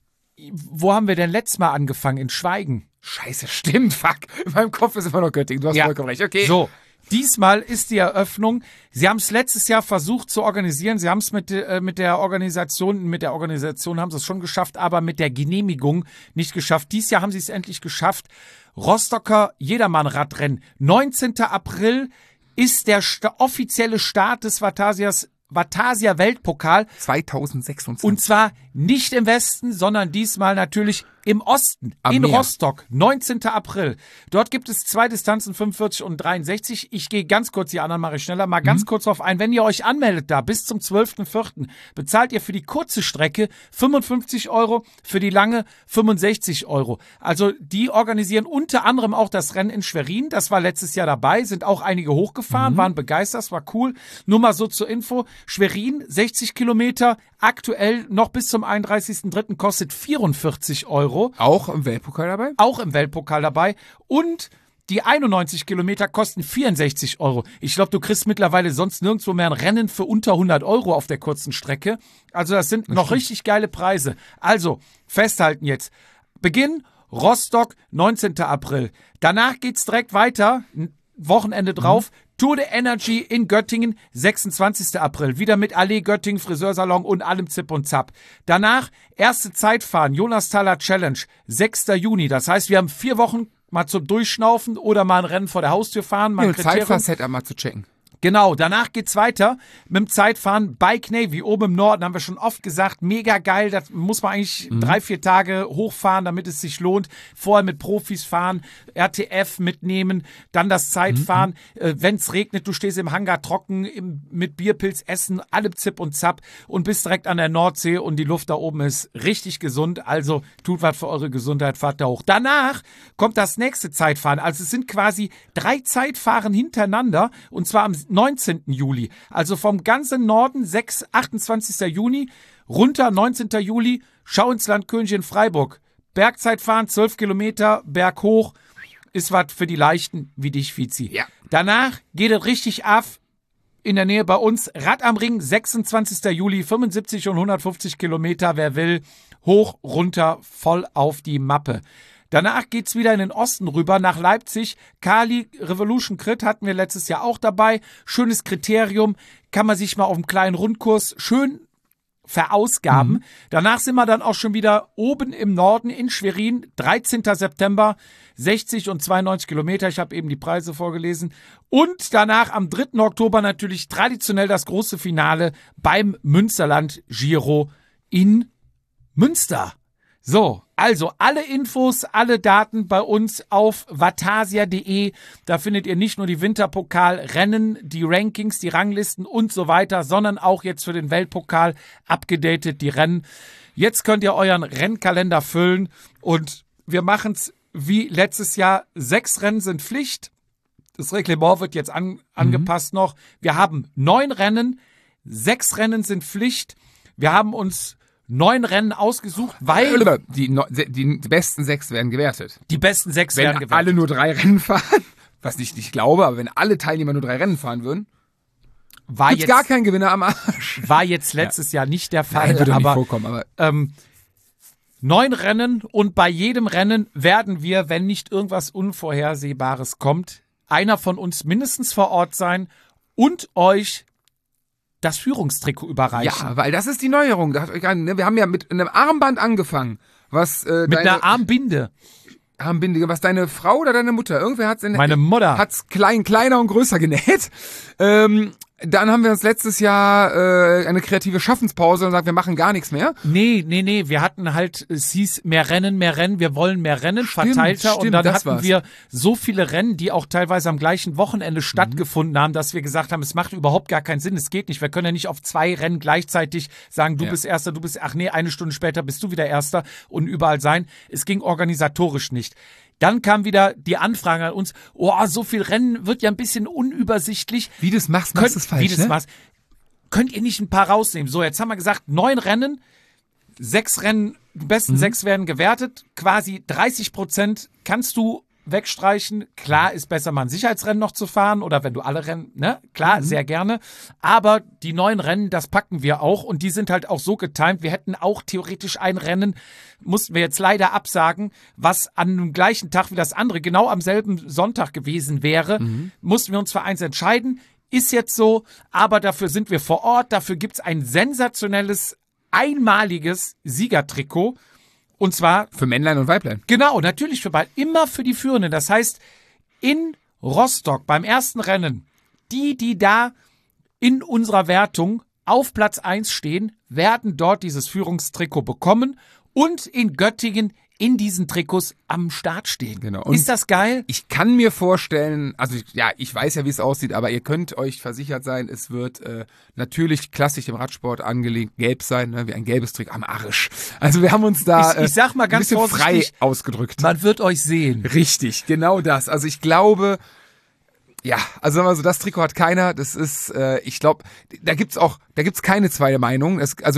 [SPEAKER 3] Wo haben wir denn letztes Mal angefangen? In Schweigen.
[SPEAKER 2] Scheiße, stimmt, fuck. In meinem Kopf ist immer noch Göttingen. Du hast vollkommen recht. Okay.
[SPEAKER 3] So, diesmal ist die Eröffnung. Sie haben es letztes Jahr versucht zu organisieren. Sie haben es mit der Organisation haben sie es schon geschafft, aber mit der Genehmigung nicht geschafft. Dieses Jahr haben sie es endlich geschafft. Rostocker Jedermann-Radrennen. 19. April ist der offizielle Start des Vatasia Weltpokal.
[SPEAKER 2] 2026.
[SPEAKER 3] Und zwar nicht im Westen, sondern diesmal natürlich im Osten,
[SPEAKER 2] Am
[SPEAKER 3] in
[SPEAKER 2] Meer.
[SPEAKER 3] Rostock, 19. April. Dort gibt es 2 Distanzen, 45 und 63. Ich gehe ganz kurz, die anderen mache ich schneller, mal ganz kurz drauf ein. Wenn ihr euch anmeldet da bis zum 12.04., bezahlt ihr für die kurze Strecke 55 €, für die lange 65 €. Also die organisieren unter anderem auch das Rennen in Schwerin. Das war letztes Jahr dabei, sind auch einige hochgefahren, waren begeistert, das war cool. Nur mal so zur Info, Schwerin, 60 Kilometer, aktuell noch bis zum 31.03. kostet 44 €.
[SPEAKER 2] Auch im Weltpokal dabei?
[SPEAKER 3] Auch im Weltpokal dabei. Und die 91 Kilometer kosten 64 €. Ich glaube, du kriegst mittlerweile sonst nirgendwo mehr ein Rennen für unter 100 € auf der kurzen Strecke. Also das sind noch richtig geile Preise. Also, festhalten jetzt. Beginn Rostock, 19. April. Danach geht's direkt weiter. Wochenende drauf. Tour de Energy in Göttingen, 26. April. Wieder mit Allee Göttingen, Friseursalon und allem Zip und Zap. Danach erste Zeitfahren, Jonasthaler Challenge, 6. Juni. Das heißt, wir haben 4 Wochen mal zum Durchschnaufen oder mal ein Rennen vor der Haustür fahren. Mal ein
[SPEAKER 2] Zeitfahr-Setup mal zu checken.
[SPEAKER 3] Genau, danach geht's weiter mit dem Zeitfahren Bike Navy oben im Norden, haben wir schon oft gesagt, mega geil, das muss man eigentlich 3-4 Tage hochfahren, damit es sich lohnt. Vorher mit Profis fahren, RTF mitnehmen, dann das Zeitfahren, wenn's regnet, du stehst im Hangar trocken, mit Bierpilz essen, allem Zip und Zap und bist direkt an der Nordsee und die Luft da oben ist richtig gesund, also tut was für eure Gesundheit, fahrt da hoch. Danach kommt das nächste Zeitfahren, also es sind quasi 3 Zeitfahren hintereinander und zwar am 19. Juli, also vom ganzen Norden 28. Juni, runter 19. Juli, Schau ins Land Königin in Freiburg. Bergzeitfahren, 12 Kilometer, Berg hoch, ist was für die Leichten wie dich, Fizi.
[SPEAKER 2] Ja.
[SPEAKER 3] Danach geht es richtig ab, in der Nähe bei uns, Rad am Ring, 26. Juli, 75 und 150 Kilometer, wer will, hoch, runter, voll auf die Mappe. Danach geht's wieder in den Osten rüber, nach Leipzig. Kali Revolution Crit hatten wir letztes Jahr auch dabei. Schönes Kriterium, kann man sich mal auf einem kleinen Rundkurs schön verausgaben. Danach sind wir dann auch schon wieder oben im Norden in Schwerin, 13. September, 60 und 92 Kilometer. Ich habe eben die Preise vorgelesen. Und danach am 3. Oktober natürlich traditionell das große Finale beim Münsterland Giro in Münster. So, also alle Infos, alle Daten bei uns auf vatasia.de. Da findet ihr nicht nur die Winterpokalrennen, die Rankings, die Ranglisten und so weiter, sondern auch jetzt für den Weltpokal abgedatet die Rennen. Jetzt könnt ihr euren Rennkalender füllen und wir machen es wie letztes Jahr. 6 Rennen sind Pflicht. Das Reglement wird jetzt angepasst noch. Wir haben 9 Rennen, 6 Rennen sind Pflicht. Wir haben uns 9 Rennen ausgesucht, weil
[SPEAKER 2] die besten 6 werden gewertet.
[SPEAKER 3] Die besten 6 werden gewertet.
[SPEAKER 2] Wenn alle nur 3 Rennen fahren, was ich nicht glaube, aber wenn alle Teilnehmer nur 3 Rennen fahren würden, gibt's gar keinen Gewinner am Arsch.
[SPEAKER 3] War jetzt letztes Jahr nicht der Fall.
[SPEAKER 2] Nein, würde nicht vorkommen, aber
[SPEAKER 3] 9 Rennen und bei jedem Rennen werden wir, wenn nicht irgendwas Unvorhersehbares kommt, einer von uns mindestens vor Ort sein und euch das Führungstrikot überreichen.
[SPEAKER 2] Ja, weil das ist die Neuerung. Wir haben ja mit einem Armband angefangen.
[SPEAKER 3] Mit einer Armbinde.
[SPEAKER 2] Armbinde, was deine Frau oder deine Mutter? Irgendwer hat's
[SPEAKER 3] Meine Mutter
[SPEAKER 2] hat's kleiner und größer genäht. Dann haben wir uns letztes Jahr eine kreative Schaffenspause und gesagt, wir machen gar nichts mehr.
[SPEAKER 3] Nee. Wir hatten halt, es hieß mehr Rennen, wir wollen mehr Rennen, verteilter. Und dann hatten wir so viele Rennen, die auch teilweise am gleichen Wochenende stattgefunden haben, dass wir gesagt haben, es macht überhaupt gar keinen Sinn, es geht nicht. Wir können ja nicht auf 2 Rennen gleichzeitig sagen, du bist Erster, eine Stunde später bist du wieder Erster und überall sein. Es ging organisatorisch nicht. Dann kam wieder die Anfrage an uns, so viel Rennen wird ja ein bisschen unübersichtlich.
[SPEAKER 2] Wie du es machst, machst du es falsch, ne?
[SPEAKER 3] Könnt ihr nicht ein paar rausnehmen? So, jetzt haben wir gesagt, 9 Rennen, 6 Rennen, die besten 6 werden gewertet, quasi 30% kannst du wegstreichen. Klar, ist besser, mal ein Sicherheitsrennen noch zu fahren oder wenn du alle Rennen, ne? Klar, sehr gerne. Aber die 9 Rennen, das packen wir auch und die sind halt auch so getimt. Wir hätten auch theoretisch ein Rennen, mussten wir jetzt leider absagen, was an dem gleichen Tag wie das andere, genau am selben Sonntag gewesen wäre. Mussten wir uns für eins entscheiden. Ist jetzt so, aber dafür sind wir vor Ort. Dafür gibt's ein sensationelles, einmaliges Siegertrikot. Und zwar
[SPEAKER 2] für Männlein und Weiblein.
[SPEAKER 3] Genau, natürlich für beide. Immer für die Führenden. Das heißt, in Rostock beim ersten Rennen, die da in unserer Wertung auf Platz 1 stehen, werden dort dieses Führungstrikot bekommen und in Göttingen in diesen Trikots am Start stehen.
[SPEAKER 2] Genau.
[SPEAKER 3] Ist das geil?
[SPEAKER 2] Ich kann mir vorstellen, also ich weiß ja, wie es aussieht, aber ihr könnt euch versichert sein, es wird natürlich klassisch im Radsport angelegt gelb sein, ne, wie ein gelbes Trikot am Arsch. Also wir haben uns da
[SPEAKER 3] ich sag mal ganz
[SPEAKER 2] ein bisschen frei
[SPEAKER 3] vorsichtig,
[SPEAKER 2] ausgedrückt.
[SPEAKER 3] Man wird euch sehen.
[SPEAKER 2] Richtig, genau das. Also ich glaube, ja, also sagen wir so, das Trikot hat keiner. Das ist, ich glaube, da gibt's keine zweite Meinung.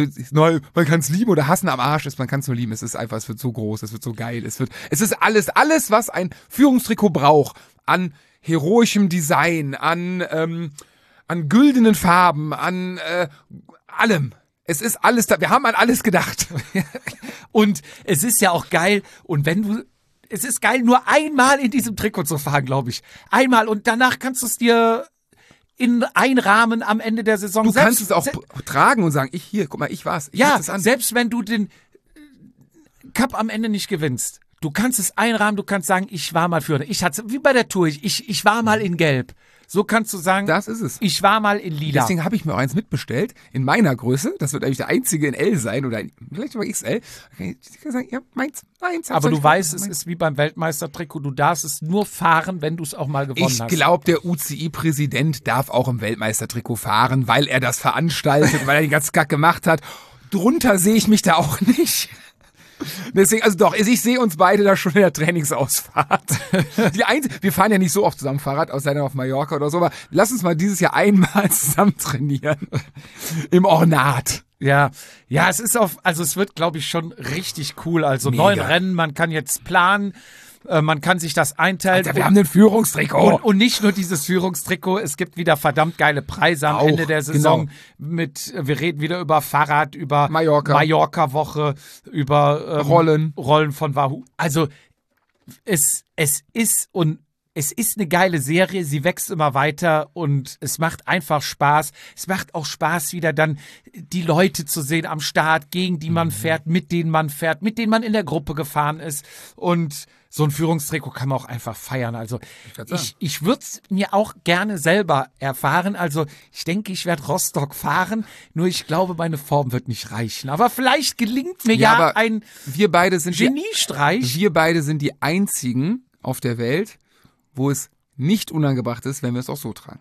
[SPEAKER 2] Man kann es lieben oder hassen, am Arsch ist, man kann es nur lieben. Es ist einfach, es wird so groß, es wird so geil, es ist alles, was ein Führungstrikot braucht, an heroischem Design, an güldenen Farben, an allem. Es ist alles da. Wir haben an alles gedacht.
[SPEAKER 3] Und es ist ja auch geil. Und es ist geil, nur einmal in diesem Trikot zu fahren, glaube ich. Einmal und danach kannst du es dir einrahmen am Ende der Saison.
[SPEAKER 2] Du kannst es auch tragen und sagen, guck mal, ich war's.
[SPEAKER 3] Ja, selbst wenn du den Cup am Ende nicht gewinnst, du kannst es einrahmen, du kannst sagen, ich war mal Führer. Ich hatte, wie bei der Tour, ich war mal in Gelb. So kannst du sagen,
[SPEAKER 2] das ist es.
[SPEAKER 3] Ich war mal in Lila.
[SPEAKER 2] Deswegen habe ich mir auch eins mitbestellt, in meiner Größe. Das wird eigentlich der einzige in L sein oder vielleicht sogar XL. Ich kann sagen, ja, meins.
[SPEAKER 3] Aber du weißt, es ist wie beim Weltmeistertrikot, du darfst es nur fahren, wenn du es auch mal gewonnen hast.
[SPEAKER 2] Ich glaube, der UCI-Präsident darf auch im Weltmeistertrikot fahren, weil er das veranstaltet, weil er den ganzen Kack gemacht hat. Drunter sehe ich mich da auch nicht. Deswegen, also doch, ich sehe uns beide da schon in der Trainingsausfahrt. Wir fahren ja nicht so oft zusammen Fahrrad, außer dann auf Mallorca oder so, aber lass uns mal dieses Jahr einmal zusammen trainieren. Im Ornat.
[SPEAKER 3] Ja, es ist es wird, glaube ich, schon richtig cool. Also
[SPEAKER 2] Mega.
[SPEAKER 3] 9 Rennen, man kann jetzt planen. Man kann sich das einteilen.
[SPEAKER 2] Alter, wir haben ein Führungstrikot.
[SPEAKER 3] Und nicht nur dieses Führungstrikot, es gibt wieder verdammt geile Preise am Ende der Saison.
[SPEAKER 2] Genau.
[SPEAKER 3] Wir reden wieder über Fahrrad, über
[SPEAKER 2] Mallorca-Woche,
[SPEAKER 3] über Rollen von Wahoo. Also es ist eine geile Serie, sie wächst immer weiter und es macht einfach Spaß. Es macht auch Spaß, wieder dann die Leute zu sehen am Start, gegen die man fährt, mit denen man in der Gruppe gefahren ist. Und so ein Führungstrikot kann man auch einfach feiern. Also ich würde es mir auch gerne selber erfahren. Also ich denke, ich werde Rostock fahren, nur ich glaube, meine Form wird nicht reichen. Aber vielleicht gelingt mir ein Geniestreich.
[SPEAKER 2] Wir beide sind die einzigen auf der Welt, wo es nicht unangebracht ist, wenn wir es auch so tragen.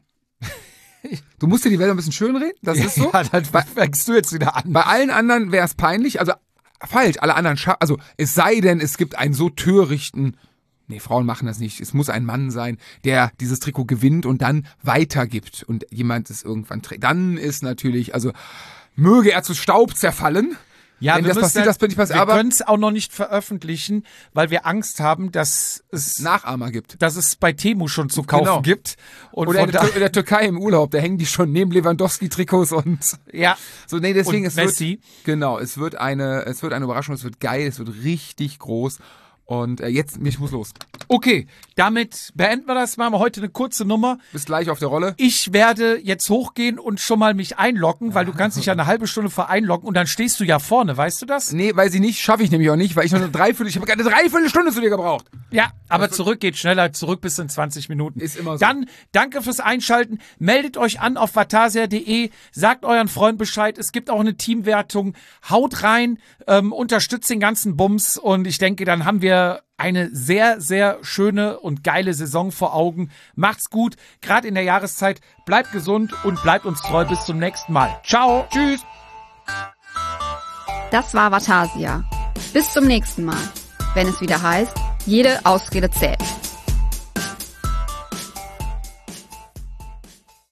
[SPEAKER 2] Du musst dir die Welt ein bisschen schönreden, das ist so.
[SPEAKER 3] Ja, dann fängst du jetzt wieder an.
[SPEAKER 2] Bei allen anderen wäre es peinlich, also falsch, alle anderen also es sei denn, es gibt einen so törichten, nee, Frauen machen das nicht, es muss ein Mann sein, der dieses Trikot gewinnt und dann weitergibt und jemand es irgendwann trägt. Dann ist natürlich, also möge er zu Staub zerfallen.
[SPEAKER 3] Ja,
[SPEAKER 2] wenn das passiert, das bin ich passiert.
[SPEAKER 3] Wir können es auch noch nicht veröffentlichen, weil wir Angst haben, dass es
[SPEAKER 2] Nachahmer gibt.
[SPEAKER 3] Dass es bei Temu schon zu kaufen gibt. Und
[SPEAKER 2] oder in der Türkei im Urlaub, da hängen die schon neben Lewandowski-Trikots und so. Nee, deswegen
[SPEAKER 3] und Messi.
[SPEAKER 2] Es wird eine Überraschung, es wird geil, es wird richtig groß. Und ich muss los.
[SPEAKER 3] Okay, damit beenden wir das. Machen wir heute eine kurze Nummer.
[SPEAKER 2] Bis gleich auf der Rolle.
[SPEAKER 3] Ich werde jetzt hochgehen und schon mal mich einloggen, weil du kannst dich ja eine halbe Stunde vor einloggen und dann stehst du ja vorne, weißt du das?
[SPEAKER 2] Nee, weiß ich nicht, schaffe ich nämlich auch nicht, weil ich habe eine Dreiviertelstunde zu dir gebraucht.
[SPEAKER 3] Ja, aber zurück geht schneller, zurück bis in 20 Minuten.
[SPEAKER 2] Ist immer so.
[SPEAKER 3] Dann danke fürs Einschalten. Meldet euch an auf vatasia.de, sagt euren Freunden Bescheid. Es gibt auch eine Teamwertung. Haut rein, unterstützt den ganzen Bums und ich denke, dann haben wir eine sehr, sehr schöne und geile Saison vor Augen. Macht's gut, gerade in der Jahreszeit. Bleibt gesund und bleibt uns treu. Bis zum nächsten Mal. Ciao, tschüss.
[SPEAKER 1] Das war Vatasia. Bis zum nächsten Mal, wenn es wieder heißt, jede Ausrede zählt.